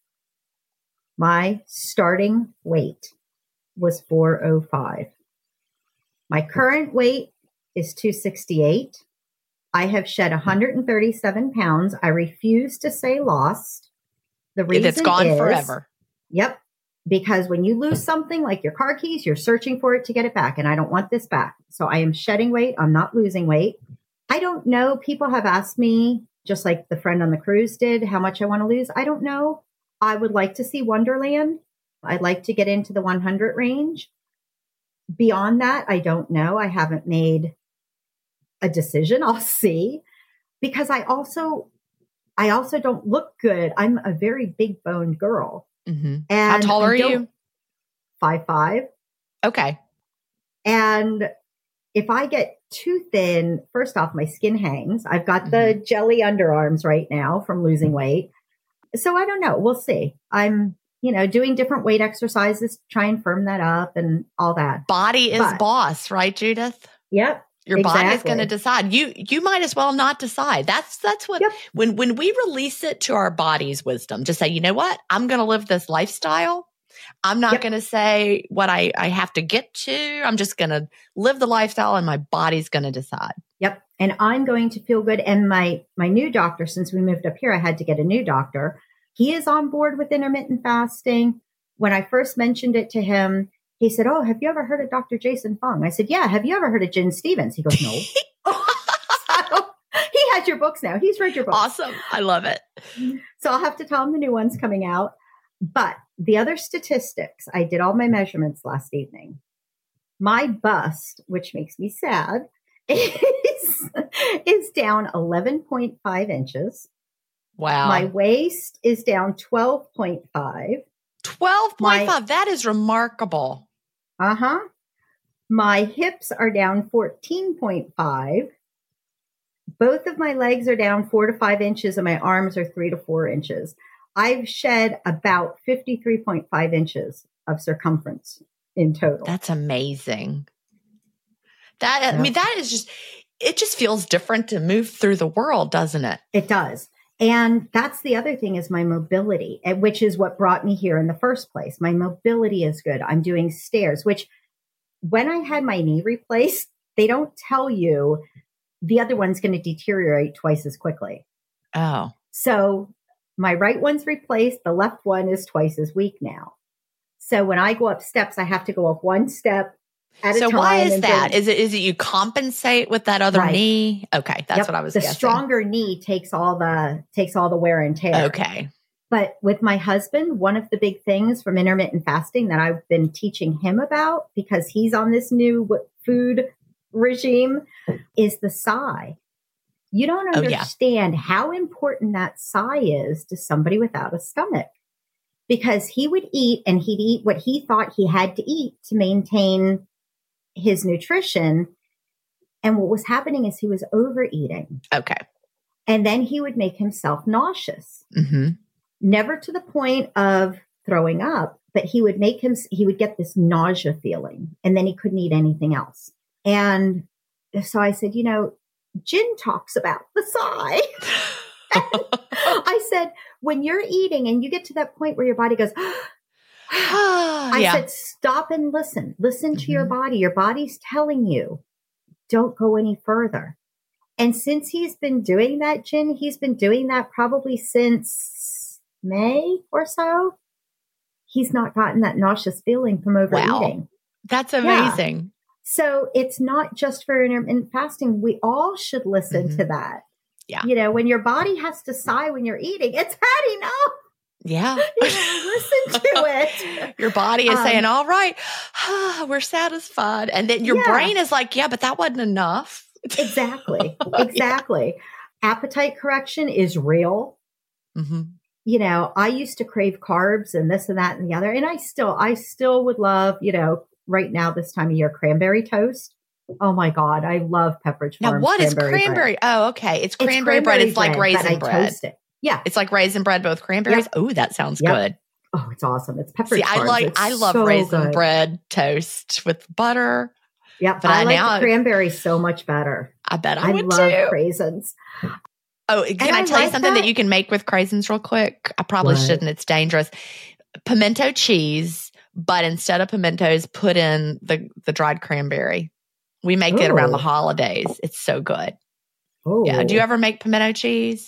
My starting weight was 405. My current weight is 268. I have shed 137 pounds. I refuse to say lost. The reason it's gone forever. Yep. Because when you lose something like your car keys, you're searching for it to get it back. And I don't want this back. So I am shedding weight. I'm not losing weight. I don't know. People have asked me, just like the friend on the cruise did, how much I want to lose. I don't know. I would like to see Wonderland. I'd like to get into the 100 range. Beyond that, I don't know. I haven't made a decision. I'll see. Because I also don't look good. I'm a very big boned girl. Mm-hmm. And how tall are you? 5'5". Okay. And if I get too thin, first off, my skin hangs. I've got the jelly underarms right now from losing weight. So I don't know. We'll see. I'm doing different weight exercises, try and firm that up and all that. Body is boss, right, Judith? Yep. Your body is going to decide. You might as well not decide. That's what, when we release it to our body's wisdom, just say, you know what? I'm going to live this lifestyle. I'm not going to say what I have to get to. I'm just going to live the lifestyle and my body's going to decide. Yep. And I'm going to feel good. And my new doctor, since we moved up here, I had to get a new doctor. He is on board with intermittent fasting. When I first mentioned it to him, he said, "Oh, have you ever heard of Dr. Jason Fung?" I said, "Yeah. Have you ever heard of Jen Stevens?" He goes, "No." So he has your books now. He's read your books. Awesome. I love it. So I'll have to tell him the new one's coming out. But the other statistics, I did all my measurements last evening. My bust, which makes me sad, is down 11.5 inches. Wow. My waist is down 12.5. 12.5. That is remarkable. Uh-huh. My hips are down 14.5. Both of my legs are down 4 to 5 inches and my arms are 3 to 4 inches. I've shed about 53.5 inches of circumference in total. That's amazing. I mean, that is just, it just feels different to move through the world, doesn't it? It does. And that's the other thing is my mobility, which is what brought me here in the first place. My mobility is good. I'm doing stairs, which when I had my knee replaced, they don't tell you the other one's going to deteriorate twice as quickly. Oh. So my right one's replaced. The left one is twice as weak now. So when I go up steps, I have to go up one step at a time. So why is that? Is it you compensate with that other knee? Okay, that's what I was guessing. The stronger knee takes all the wear and tear. Okay. But with my husband, one of the big things from intermittent fasting that I've been teaching him about, because he's on this new food regime, is the sigh. You don't understand how important that sigh is to somebody without a stomach. Because he would eat and he'd eat what he thought he had to eat to maintain his nutrition. And what was happening is he was overeating. Okay. And then he would make himself nauseous. Mm-hmm. Never to the point of throwing up, but he would get this nausea feeling and then he couldn't eat anything else. And so I said, Jen talks about the sigh. I said, when you're eating and you get to that point where your body goes, I said, stop and listen. Listen to your body. Your body's telling you, don't go any further. And since he's been doing that, Jen, he's been doing that probably since May or so. He's not gotten that nauseous feeling from overeating. Wow. That's amazing. Yeah. So it's not just for intermittent fasting. We all should listen to that. Yeah. When your body has to sigh when you're eating, it's had enough. Yeah. Listen to it. Your body is saying, all right, we're satisfied. And then your brain is like, yeah, but that wasn't enough. Exactly. Exactly. Appetite correction is real. Mm-hmm. I used to crave carbs and this and that and the other. And I still would love, right now, this time of year, cranberry toast. Oh my God. I love Pepperidge Farm. Now, what is cranberry? Bread. Oh, okay. It's cranberry bread. It's like raisin bread. Toast it. Yeah. It's like raisin bread, both cranberries. Oh, that sounds good. Oh, it's awesome. It's Pepperidge Farm. I love raisin bread toast with butter. Yeah. But I like the cranberry so much better. I bet I would love too. Craisins. Oh, can I tell you something that you can make with craisins real quick? I probably shouldn't. It's dangerous. Pimento cheese, but instead of pimentos, put in the dried cranberry. We make it around the holidays. It's so good. Oh. Yeah. Do you ever make pimento cheese?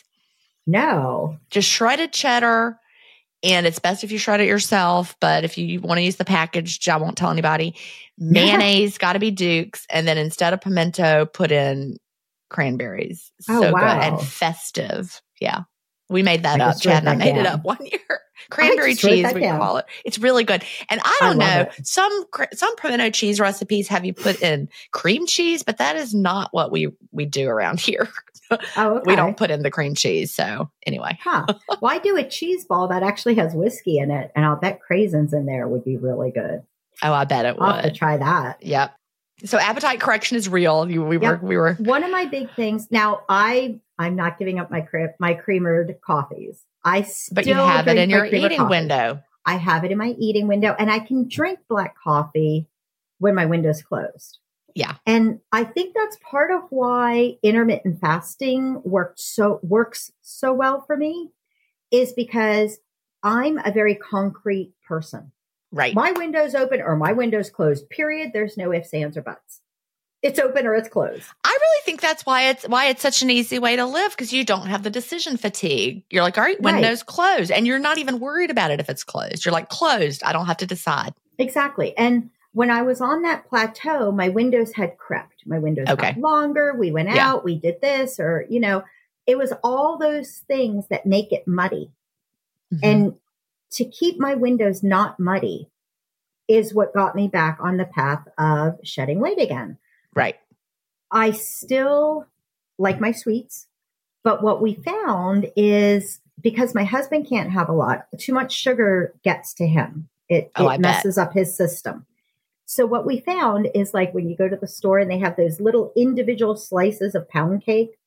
No. Just shredded cheddar. And it's best if you shred it yourself. But if you want to use the package, I won't tell anybody. Mayonnaise, got to be Duke's. And then instead of pimento, put in cranberries. So good and festive. Yeah. We made that up. Chad and I made it up one year. Cranberry cheese, we call it. It's really good. And I don't know, some pimento cheese recipes have you put in cream cheese, but that is not what we do around here. Oh, okay. We don't put in the cream cheese. So anyway. Well, I do a cheese ball that actually has whiskey in it. And I'll bet craisins in there would be really good. Oh, I bet it would. I'll have to try that. Yep. So appetite correction is real. We were. One of my big things. Now, I'm not giving up my creamered coffees. But you have it in your eating window. I have it in my eating window, and I can drink black coffee when my window's closed. Yeah. And I think that's part of why intermittent fasting works so well for me, is because I'm a very concrete person. Right. My window's open or my window's closed, period. There's no ifs, ands, or buts. It's open or it's closed. I really think that's why it's such an easy way to live, because you don't have the decision fatigue. You're like, all right, window's closed. And you're not even worried about it if it's closed. You're like, closed. I don't have to decide. Exactly. And when I was on that plateau, my windows had crept. My windows got longer. We went out, we did this, or, it was all those things that make it muddy. Mm-hmm. And to keep my windows not muddy is what got me back on the path of shedding weight again. Right. I still like my sweets, but what we found is, because my husband can't have a lot, too much sugar gets to him. It messes up his system. So what we found is, like, when you go to the store and they have those little individual slices of pound cake,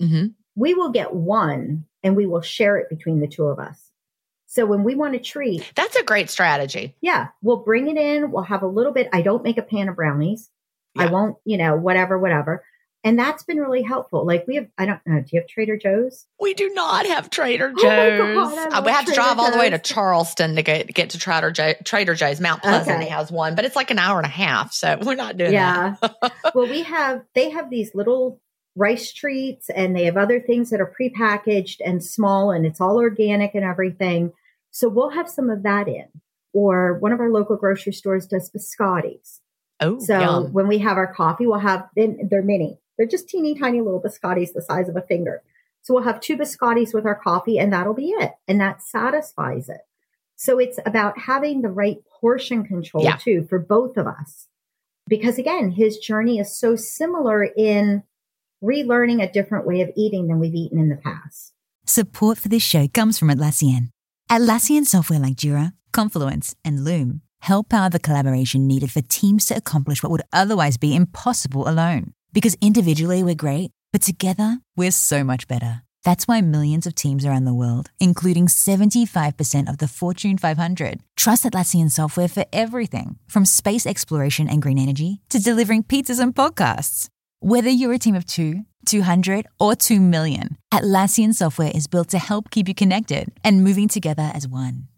we will get one and we will share it between the two of us. So when we want a treat. That's a great strategy. Yeah. We'll bring it in. We'll have a little bit. I don't make a pan of brownies. Yeah. I won't, whatever. And that's been really helpful. Like, I don't know. Do you have Trader Joe's? We do not have Trader Joe's. We have to drive all the way to Charleston to get to Trader Joe's. Mount Pleasant has one, but it's like an hour and a half. So we're not doing that. Well, they have these little rice treats, and they have other things that are prepackaged and small, and it's all organic and everything. So we'll have some of that in. Or one of our local grocery stores does biscottis. Oh, so yum. When we have our coffee, we'll have, they're mini. They're just teeny tiny little biscottis the size of a finger. So we'll have 2 biscottis with our coffee, and that'll be it. And that satisfies it. So it's about having the right portion control too for both of us. Because again, his journey is so similar in relearning a different way of eating than we've eaten in the past. Support for this show comes from Atlassian. Atlassian software like Jira, Confluence, and Loom help power the collaboration needed for teams to accomplish what would otherwise be impossible alone. Because individually we're great, but together we're so much better. That's why millions of teams around the world, including 75% of the Fortune 500, trust Atlassian software for everything from space exploration and green energy to delivering pizzas and podcasts. Whether you're a team of 2, 200, or 2 million, Atlassian software is built to help keep you connected and moving together as one.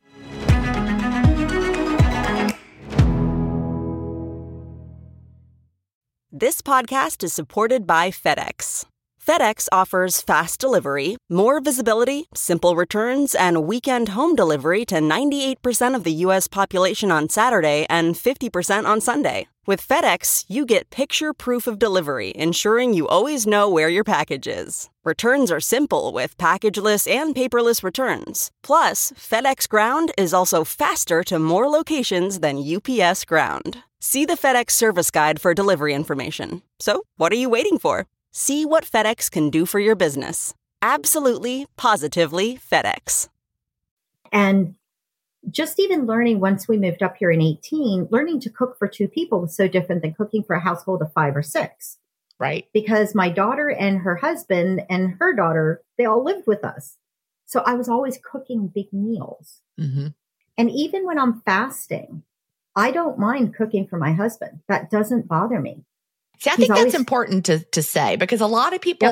This podcast is supported by FedEx. FedEx offers fast delivery, more visibility, simple returns, and weekend home delivery to 98% of the U.S. population on Saturday and 50% on Sunday. With FedEx, you get picture proof of delivery, ensuring you always know where your package is. Returns are simple with packageless and paperless returns. Plus, FedEx Ground is also faster to more locations than UPS Ground. See the FedEx service guide for delivery information. So, what are you waiting for? See what FedEx can do for your business. Absolutely, positively FedEx. And just even learning, once we moved up here in 18, learning to cook for 2 people was so different than cooking for a household of 5 or 6. Right. Because my daughter and her husband and her daughter, they all lived with us. So I was always cooking big meals. Mm-hmm. And even when I'm fasting, I don't mind cooking for my husband. That doesn't bother me. See, I think that's important to say, because a lot of people,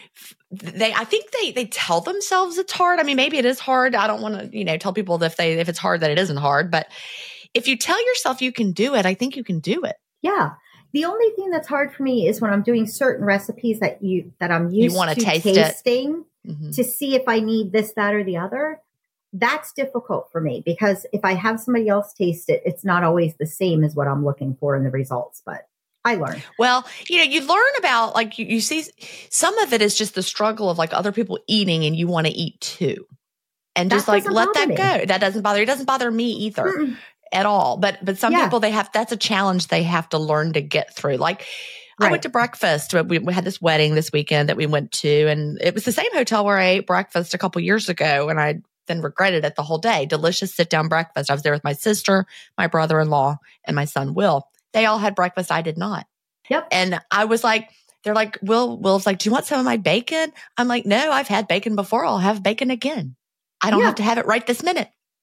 I think they tell themselves it's hard. I mean, maybe it is hard. I don't want to, tell people if it's hard that it isn't hard. But if you tell yourself you can do it, I think you can do it. Yeah. The only thing that's hard for me is when I'm doing certain recipes that I'm used to tasting to see if I need this, that, or the other. That's difficult for me, because if I have somebody else taste it, it's not always the same as what I'm looking for in the results. But I learn. Well, you learn about, like, you see some of it is just the struggle of, like, other people eating and you want to eat too. And just let that go. That doesn't bother you. It doesn't bother me either at all. But some people, that's a challenge they have to learn to get through. Like, I went to breakfast. We had this wedding this weekend that we went to, and it was the same hotel where I ate breakfast a couple years ago, and I then regretted it the whole day. Delicious sit-down breakfast. I was there with my sister, my brother-in-law, and my son, Will. They all had breakfast. I did not. Yep. And I was like, they're like, Will's like, do you want some of my bacon? I'm like, no, I've had bacon before. I'll have bacon again. I don't have to have it right this minute.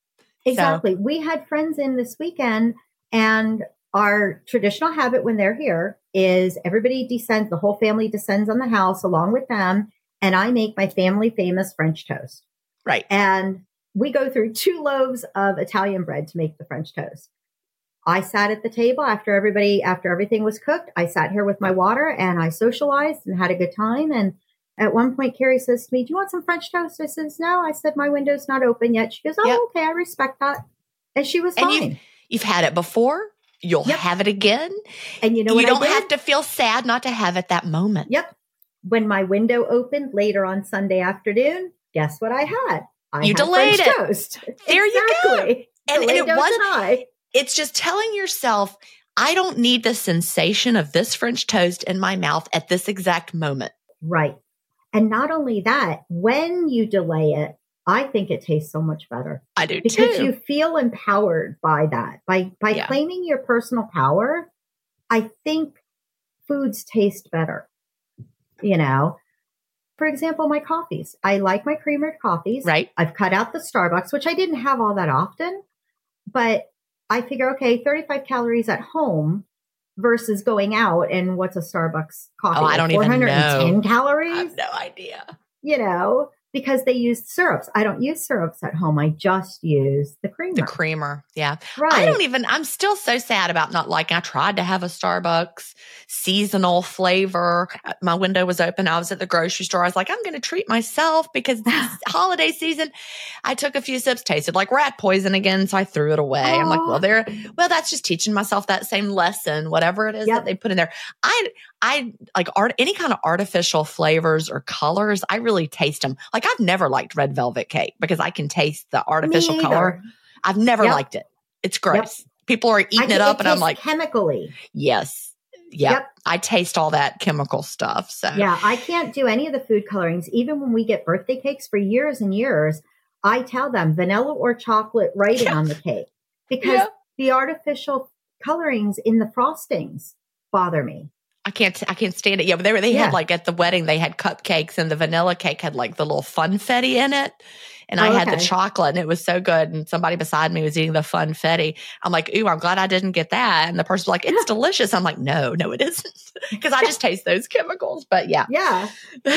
Exactly. So, we had friends in this weekend, and our traditional habit when they're here is everybody descends, the whole family descends on the house along with them, and I make my family famous French toast. Right. And we go through 2 loaves of Italian bread to make the French toast. I sat at the table after everything was cooked. I sat here with my water and I socialized and had a good time. And at one point, Carrie says to me, "Do you want some French toast?" I says, "No." I said, "My window's not open yet." She goes, "Oh, okay. I respect that." And she was fine. And you've had it before. You'll have it again. And you know what? You don't have to feel sad not to have it that moment. Yep. When my window opened later on Sunday afternoon, guess what I had? You delayed French it. Toast. There you go. And it it's just telling yourself, I don't need the sensation of this French toast in my mouth at this exact moment. Right. And not only that, when you delay it, I think it tastes so much better. I do because too. Because you feel empowered by that. By claiming your personal power, I think foods taste better. You know, for example, my coffees. I like my creamered coffees. Right. I've cut out the Starbucks, which I didn't have all that often. But I figure, okay, 35 calories at home versus going out. And what's a Starbucks coffee? Oh, I don't even know. 410 calories? I have no idea. You know, because they used syrups. I don't use syrups at home. I just use the creamer. The creamer. Yeah. Right. I'm still so sad about not liking, I tried to have a Starbucks seasonal flavor. My window was open. I was at the grocery store. I was like, I'm going to treat myself because it's holiday season. I took a few sips, tasted like rat poison again. So I threw it away. I'm like, well, that's just teaching myself that same lesson, whatever it is that they put in there. I like any kind of artificial flavors or colors. I really taste them. Like I've never liked red velvet cake because I can taste the artificial color. I've never liked it. It's gross. People are eating it up and I'm like, chemically. Yes. Yep. I taste all that chemical stuff. So yeah, I can't do any of the food colorings. Even when we get birthday cakes for years and years, I tell them vanilla or chocolate writing on the cake because the artificial colorings in the frostings bother me. I can't stand it. Yeah, but they had like at the wedding, they had cupcakes and the vanilla cake had like the little funfetti in it. And I had the chocolate and it was so good. And somebody beside me was eating the funfetti. I'm like, ooh, I'm glad I didn't get that. And the person's like, it's delicious. I'm like, no, it isn't. Because I just taste those chemicals. But yeah. Yeah.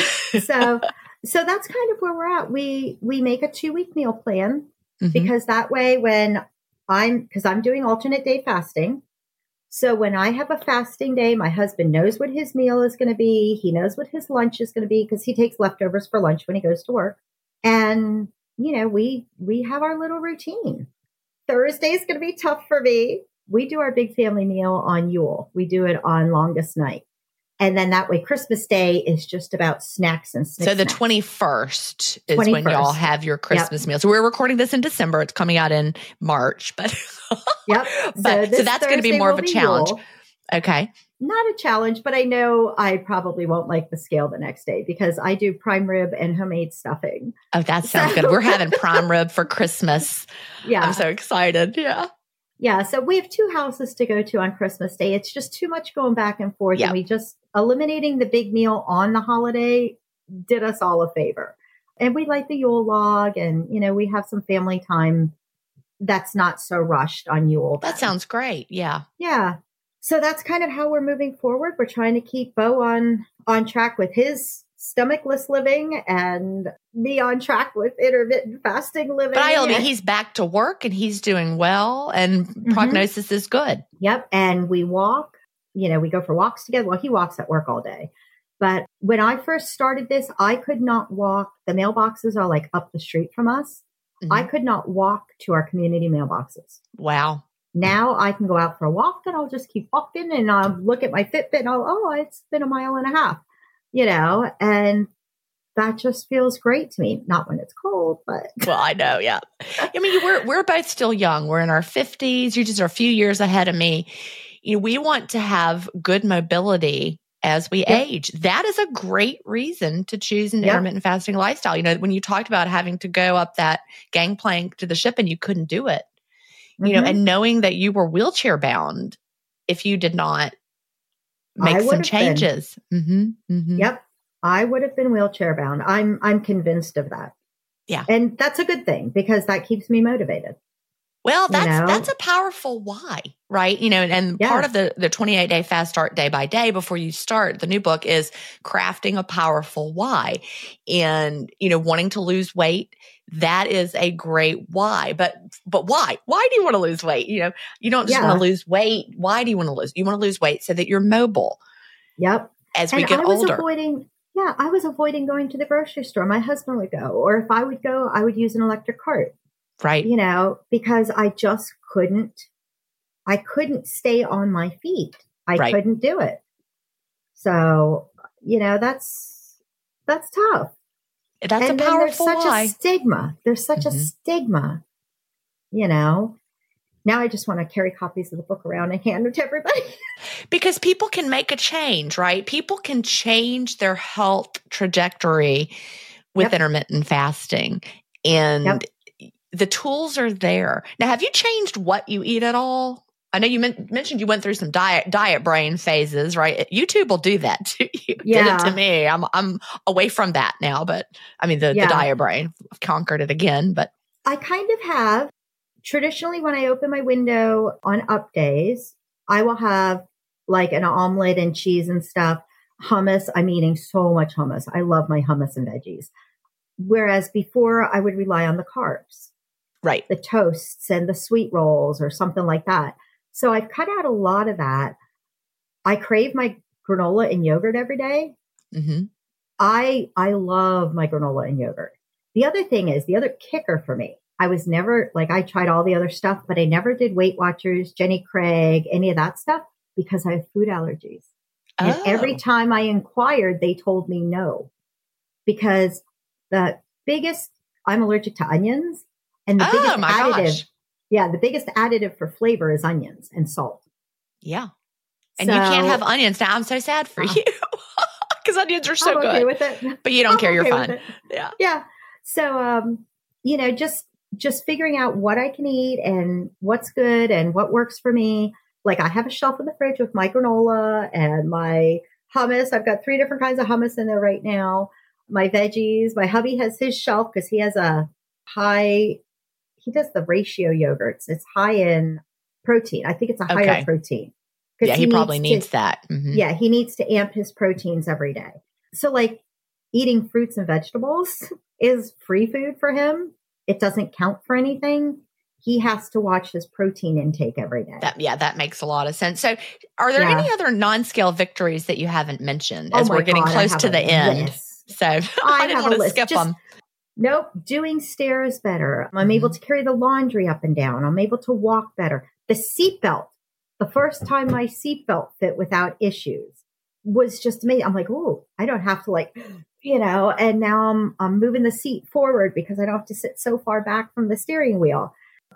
So that's kind of where we're at. We make a 2-week meal plan because that way because I'm doing alternate day fasting. So when I have a fasting day, my husband knows what his meal is going to be. He knows what his lunch is going to be because he takes leftovers for lunch when he goes to work. And, you know, we have our little routine. Thursday is going to be tough for me. We do our big family meal on Yule. We do it on longest night. And then that way, Christmas Day is just about snacks and snacks. So the 21st is when y'all have your Christmas meal. So we're recording this in December. It's coming out in March. But, so that's going to be more of a challenge. Yule. Okay. Not a challenge, but I know I probably won't like the scale the next day because I do prime rib and homemade stuffing. Oh, that sounds good. We're having prime rib for Christmas. Yeah. I'm so excited. Yeah. Yeah. So we have 2 houses to go to on Christmas Day. It's just too much going back and forth. Yeah. And we just eliminating the big meal on the holiday did us all a favor. And we light the Yule log and, you know, we have some family time that's not so rushed on Yule. That sounds great. Yeah. Yeah. So that's kind of how we're moving forward. We're trying to keep Bo on track with his stomachless living and me on track with intermittent fasting living. But I mean, he's back to work and he's doing well and prognosis is good. Yep. And we walk, you know, we go for walks together. Well, he walks at work all day. But when I first started this, I could not walk. The mailboxes are like up the street from us. I could not walk to our community mailboxes. Wow. Now I can go out for a walk and I'll just keep walking and I'll look at my Fitbit and it's been 1.5 miles, you know, and that just feels great to me. Not when it's cold, but. Well, I know. Yeah. I mean, we're both still young. We're in our 50s. You just are a few years ahead of me. You know, we want to have good mobility as we age. That is a great reason to choose an intermittent fasting lifestyle. You know, when you talked about having to go up that gangplank to the ship and you couldn't do it, you know, and knowing that you were wheelchair bound if you did not make some changes. Yep. I would have been wheelchair bound. I'm convinced of that. Yeah. And that's a good thing because that keeps me motivated. Well, that's a powerful why, right? And part of the 28-day fast start day by day before you start the new book is crafting a powerful why. And, wanting to lose weight, that is a great why. But why? Why do you want to lose weight? You don't just want to lose weight. Why do you want to lose? You want to lose weight so that you're mobile. Yep. As we get older. I was avoiding going to the grocery store. My husband would go, or if I would go, I would use an electric cart. Right. Because I just I couldn't stay on my feet. I couldn't do it. So, that's tough. That's a powerful why. There's such a stigma. There's such a stigma, Now I just want to carry copies of the book around and hand it to everybody. Because people can make a change, right? People can change their health trajectory with intermittent fasting. And the tools are there. Now, have you changed what you eat at all? I know you mentioned you went through some diet brain phases, right? YouTube will do that to you. Did it to me. I'm away from that now, but the diet brain, I've conquered it again. But I kind of have. Traditionally, when I open my window on up days, I will have like an omelet and cheese and stuff. Hummus. I'm eating so much hummus. I love my hummus and veggies. Whereas before, I would rely on the carbs. Right. The toasts and the sweet rolls or something like that. So I've cut out a lot of that. I crave my granola and yogurt every day. Mm-hmm. I love my granola and yogurt. The other kicker for me, I was never, I tried all the other stuff, but I never did Weight Watchers, Jenny Craig, any of that stuff because I have food allergies. And every time I inquired, they told me no. Because I'm allergic to onions. And the biggest additive, the biggest additive for flavor is onions and salt. Yeah. And you can't have onions. Now I'm so sad for you because onions are so good. I'm okay with it. But you don't care. You're fine. Yeah. Yeah. So, just figuring out what I can eat and what's good and what works for me. Like I have a shelf in the fridge with my granola and my hummus. I've got 3 different kinds of hummus in there right now. My veggies. My hubby has his shelf because he has he does the ratio yogurts. It's high in protein. I think it's a higher protein. Yeah, he probably needs that. Mm-hmm. Yeah, he needs to amp his proteins every day. So eating fruits and vegetables is free food for him. It doesn't count for anything. He has to watch his protein intake every day. That makes a lot of sense. So are there any other non-scale victories that you haven't mentioned as we're getting close to the end? So I didn't want to skip them. Nope. Doing stairs better. I'm able to carry the laundry up and down. I'm able to walk better. The seatbelt. The first time my seatbelt fit without issues was just amazing. I'm like, oh, I don't have to and now I'm moving the seat forward because I don't have to sit so far back from the steering wheel.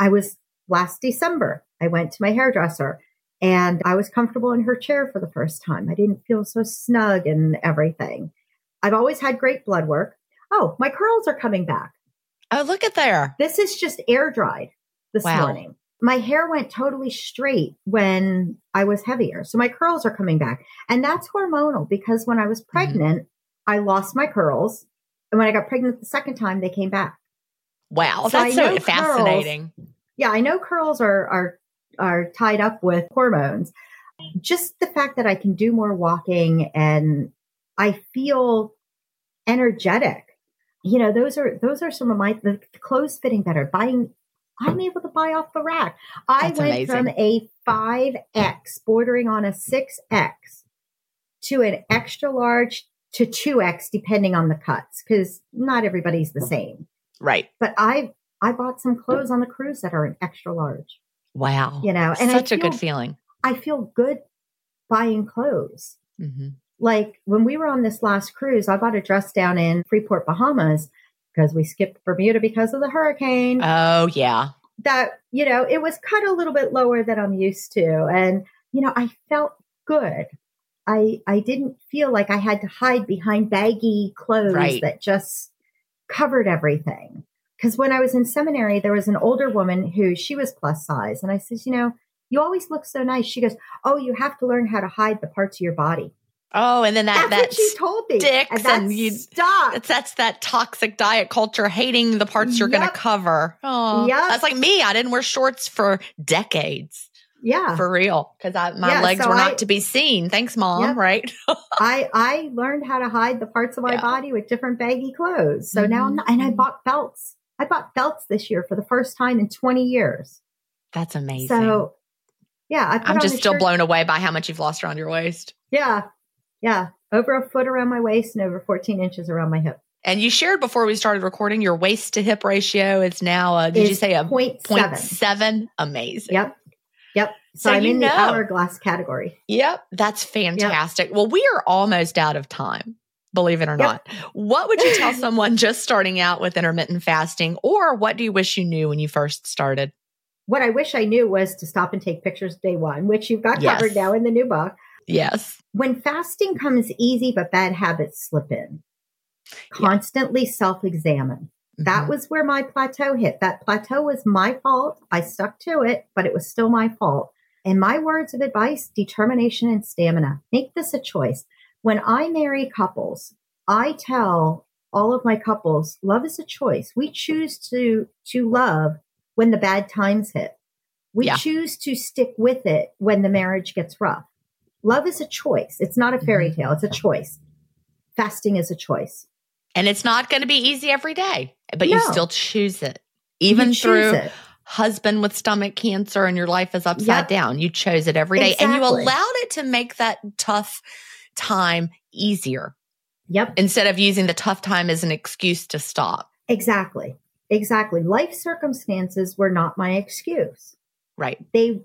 Last December, I went to my hairdresser and I was comfortable in her chair for the first time. I didn't feel so snug and everything. I've always had great blood work. Oh, my curls are coming back. Oh, look at there. This is just air dried this morning. My hair went totally straight when I was heavier. So my curls are coming back. And that's hormonal because when I was pregnant, I lost my curls. And when I got pregnant the second time, they came back. Wow. So that's so fascinating. I know curls are tied up with hormones. Just the fact that I can do more walking and I feel energetic. Those are some of the clothes fitting better. I'm able to buy off the rack. I went amazing. From a 5X bordering on a 6X to an extra large to 2X, depending on the cuts, because not everybody's the same. Right. But I bought some clothes on the cruise that are an extra large. Wow. And such a good feeling. I feel good buying clothes. Mm-hmm. Like when we were on this last cruise, I bought a dress down in Freeport, Bahamas, because we skipped Bermuda because of the hurricane. Oh, yeah. That, it was cut a little bit lower than I'm used to. And, I felt good. I didn't feel like I had to hide behind baggy clothes that just covered everything. Because when I was in seminary, there was an older woman she was plus size. And I said, you always look so nice. She goes, oh, you have to learn how to hide the parts of your body. Oh, and then That's what she told me. sticks and that's that toxic diet culture, hating the parts you're going to cover. Oh, that's like me. I didn't wear shorts for decades. Yeah. For real. Because my legs were not to be seen. Thanks, Mom. Right? I learned how to hide the parts of my body with different baggy clothes. So now and I bought belts. I bought belts this year for the first time in 20 years. That's amazing. So, yeah. I'm just still blown away by how much you've lost around your waist. Yeah. Yeah. Over a foot around my waist and over 14 inches around my hip. And you shared before we started recording, your waist to hip ratio is now, did you say a 0.7? Amazing. Yep. So I'm in the hourglass category. Yep. That's fantastic. Well, we are almost out of time, believe it or not. What would you tell someone just starting out with intermittent fasting, or what do you wish you knew when you first started? What I wish I knew was to stop and take pictures day one, which you've got covered now in the new book. Yes. When fasting comes easy, but bad habits slip in, constantly self-examine. That was where my plateau hit. That plateau was my fault. I stuck to it, but it was still my fault. And my words of advice, determination and stamina. Make this a choice. When I marry couples, I tell all of my couples, love is a choice. We choose to love when the bad times hit. We choose to stick with it when the marriage gets rough. Love is a choice. It's not a fairy tale. It's a choice. Fasting is a choice. And it's not going to be easy every day, but you still choose it. Even through husband with stomach cancer and your life is upside down. You chose it every day. And you allowed it to make that tough time easier. Yep. Instead of using the tough time as an excuse to stop. Exactly. Life circumstances were not my excuse. Right.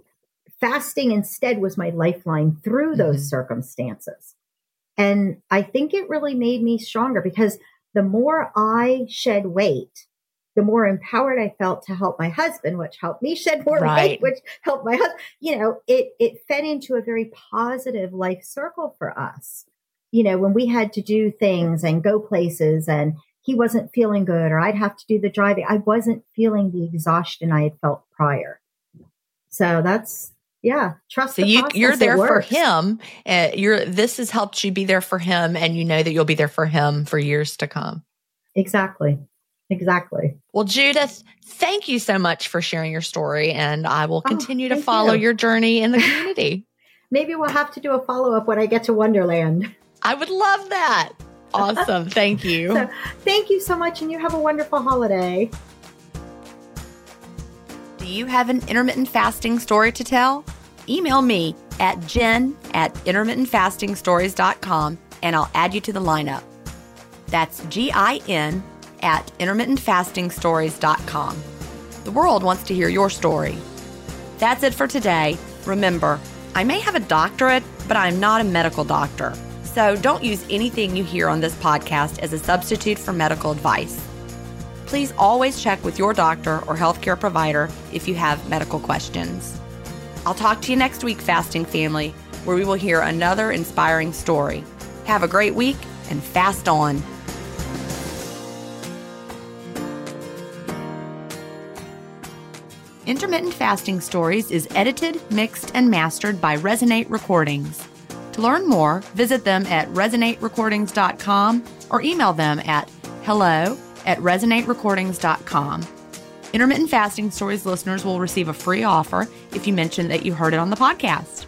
Fasting instead was my lifeline through those circumstances. And I think it really made me stronger because the more I shed weight, the more empowered I felt to help my husband, which helped me shed more weight, which helped my husband. It fed into a very positive life circle for us. When we had to do things and go places and he wasn't feeling good or I'd have to do the driving, I wasn't feeling the exhaustion I had felt prior. So that's, trust the process. You're there for him. This has helped you be there for him, and you know that you'll be there for him for years to come. Exactly. Well, Judith, thank you so much for sharing your story, and I will continue to follow your journey in the community. Maybe we'll have to do a follow-up when I get to Wonderland. I would love that. Awesome. Thank you. So, thank you so much, and you have a wonderful holiday. Do you have an intermittent fasting story to tell? Email me at jen@intermittentfastingstories.com and I'll add you to the lineup. That's GIN@intermittentfastingstories.com. The world wants to hear your story. That's it for today. Remember, I may have a doctorate, but I'm not a medical doctor. So don't use anything you hear on this podcast as a substitute for medical advice. Please always check with your doctor or healthcare provider if you have medical questions. I'll talk to you next week, Fasting Family, where we will hear another inspiring story. Have a great week and fast on. Intermittent Fasting Stories is edited, mixed, and mastered by Resonate Recordings. To learn more, visit them at resonaterecordings.com or email them at hello@resonaterecordings.com. Intermittent Fasting Stories listeners will receive a free offer if you mention that you heard it on the podcast.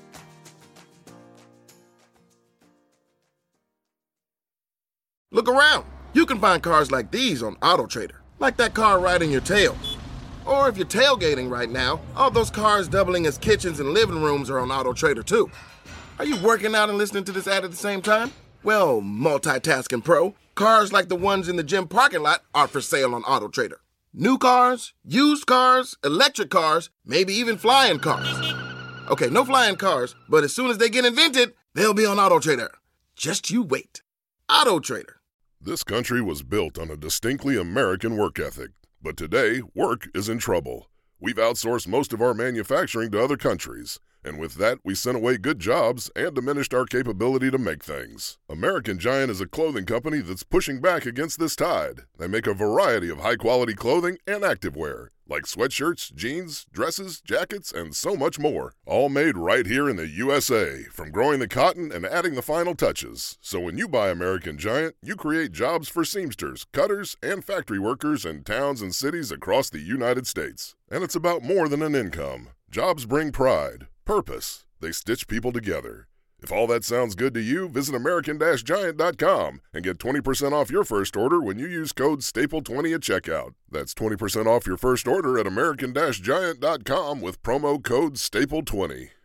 Look around. You can find cars like these on AutoTrader, like that car riding your tail. Or if you're tailgating right now, all those cars doubling as kitchens and living rooms are on AutoTrader too. Are you working out and listening to this ad at the same time? Well, multitasking pro, cars like the ones in the gym parking lot are for sale on AutoTrader. New cars, used cars, electric cars, maybe even flying cars. Okay, no flying cars, but as soon as they get invented, they'll be on AutoTrader. Just you wait. AutoTrader. This country was built on a distinctly American work ethic, but today, work is in trouble. We've outsourced most of our manufacturing to other countries. And with that, we sent away good jobs and diminished our capability to make things. American Giant is a clothing company that's pushing back against this tide. They make a variety of high-quality clothing and activewear, like sweatshirts, jeans, dresses, jackets, and so much more. All made right here in the USA, from growing the cotton and adding the final touches. So when you buy American Giant, you create jobs for seamsters, cutters, and factory workers in towns and cities across the United States. And it's about more than an income. Jobs bring pride, purpose. They stitch people together. If all that sounds good to you, visit American-Giant.com and get 20% off your first order when you use code STAPLE20 at checkout. That's 20% off your first order at American-Giant.com with promo code STAPLE20.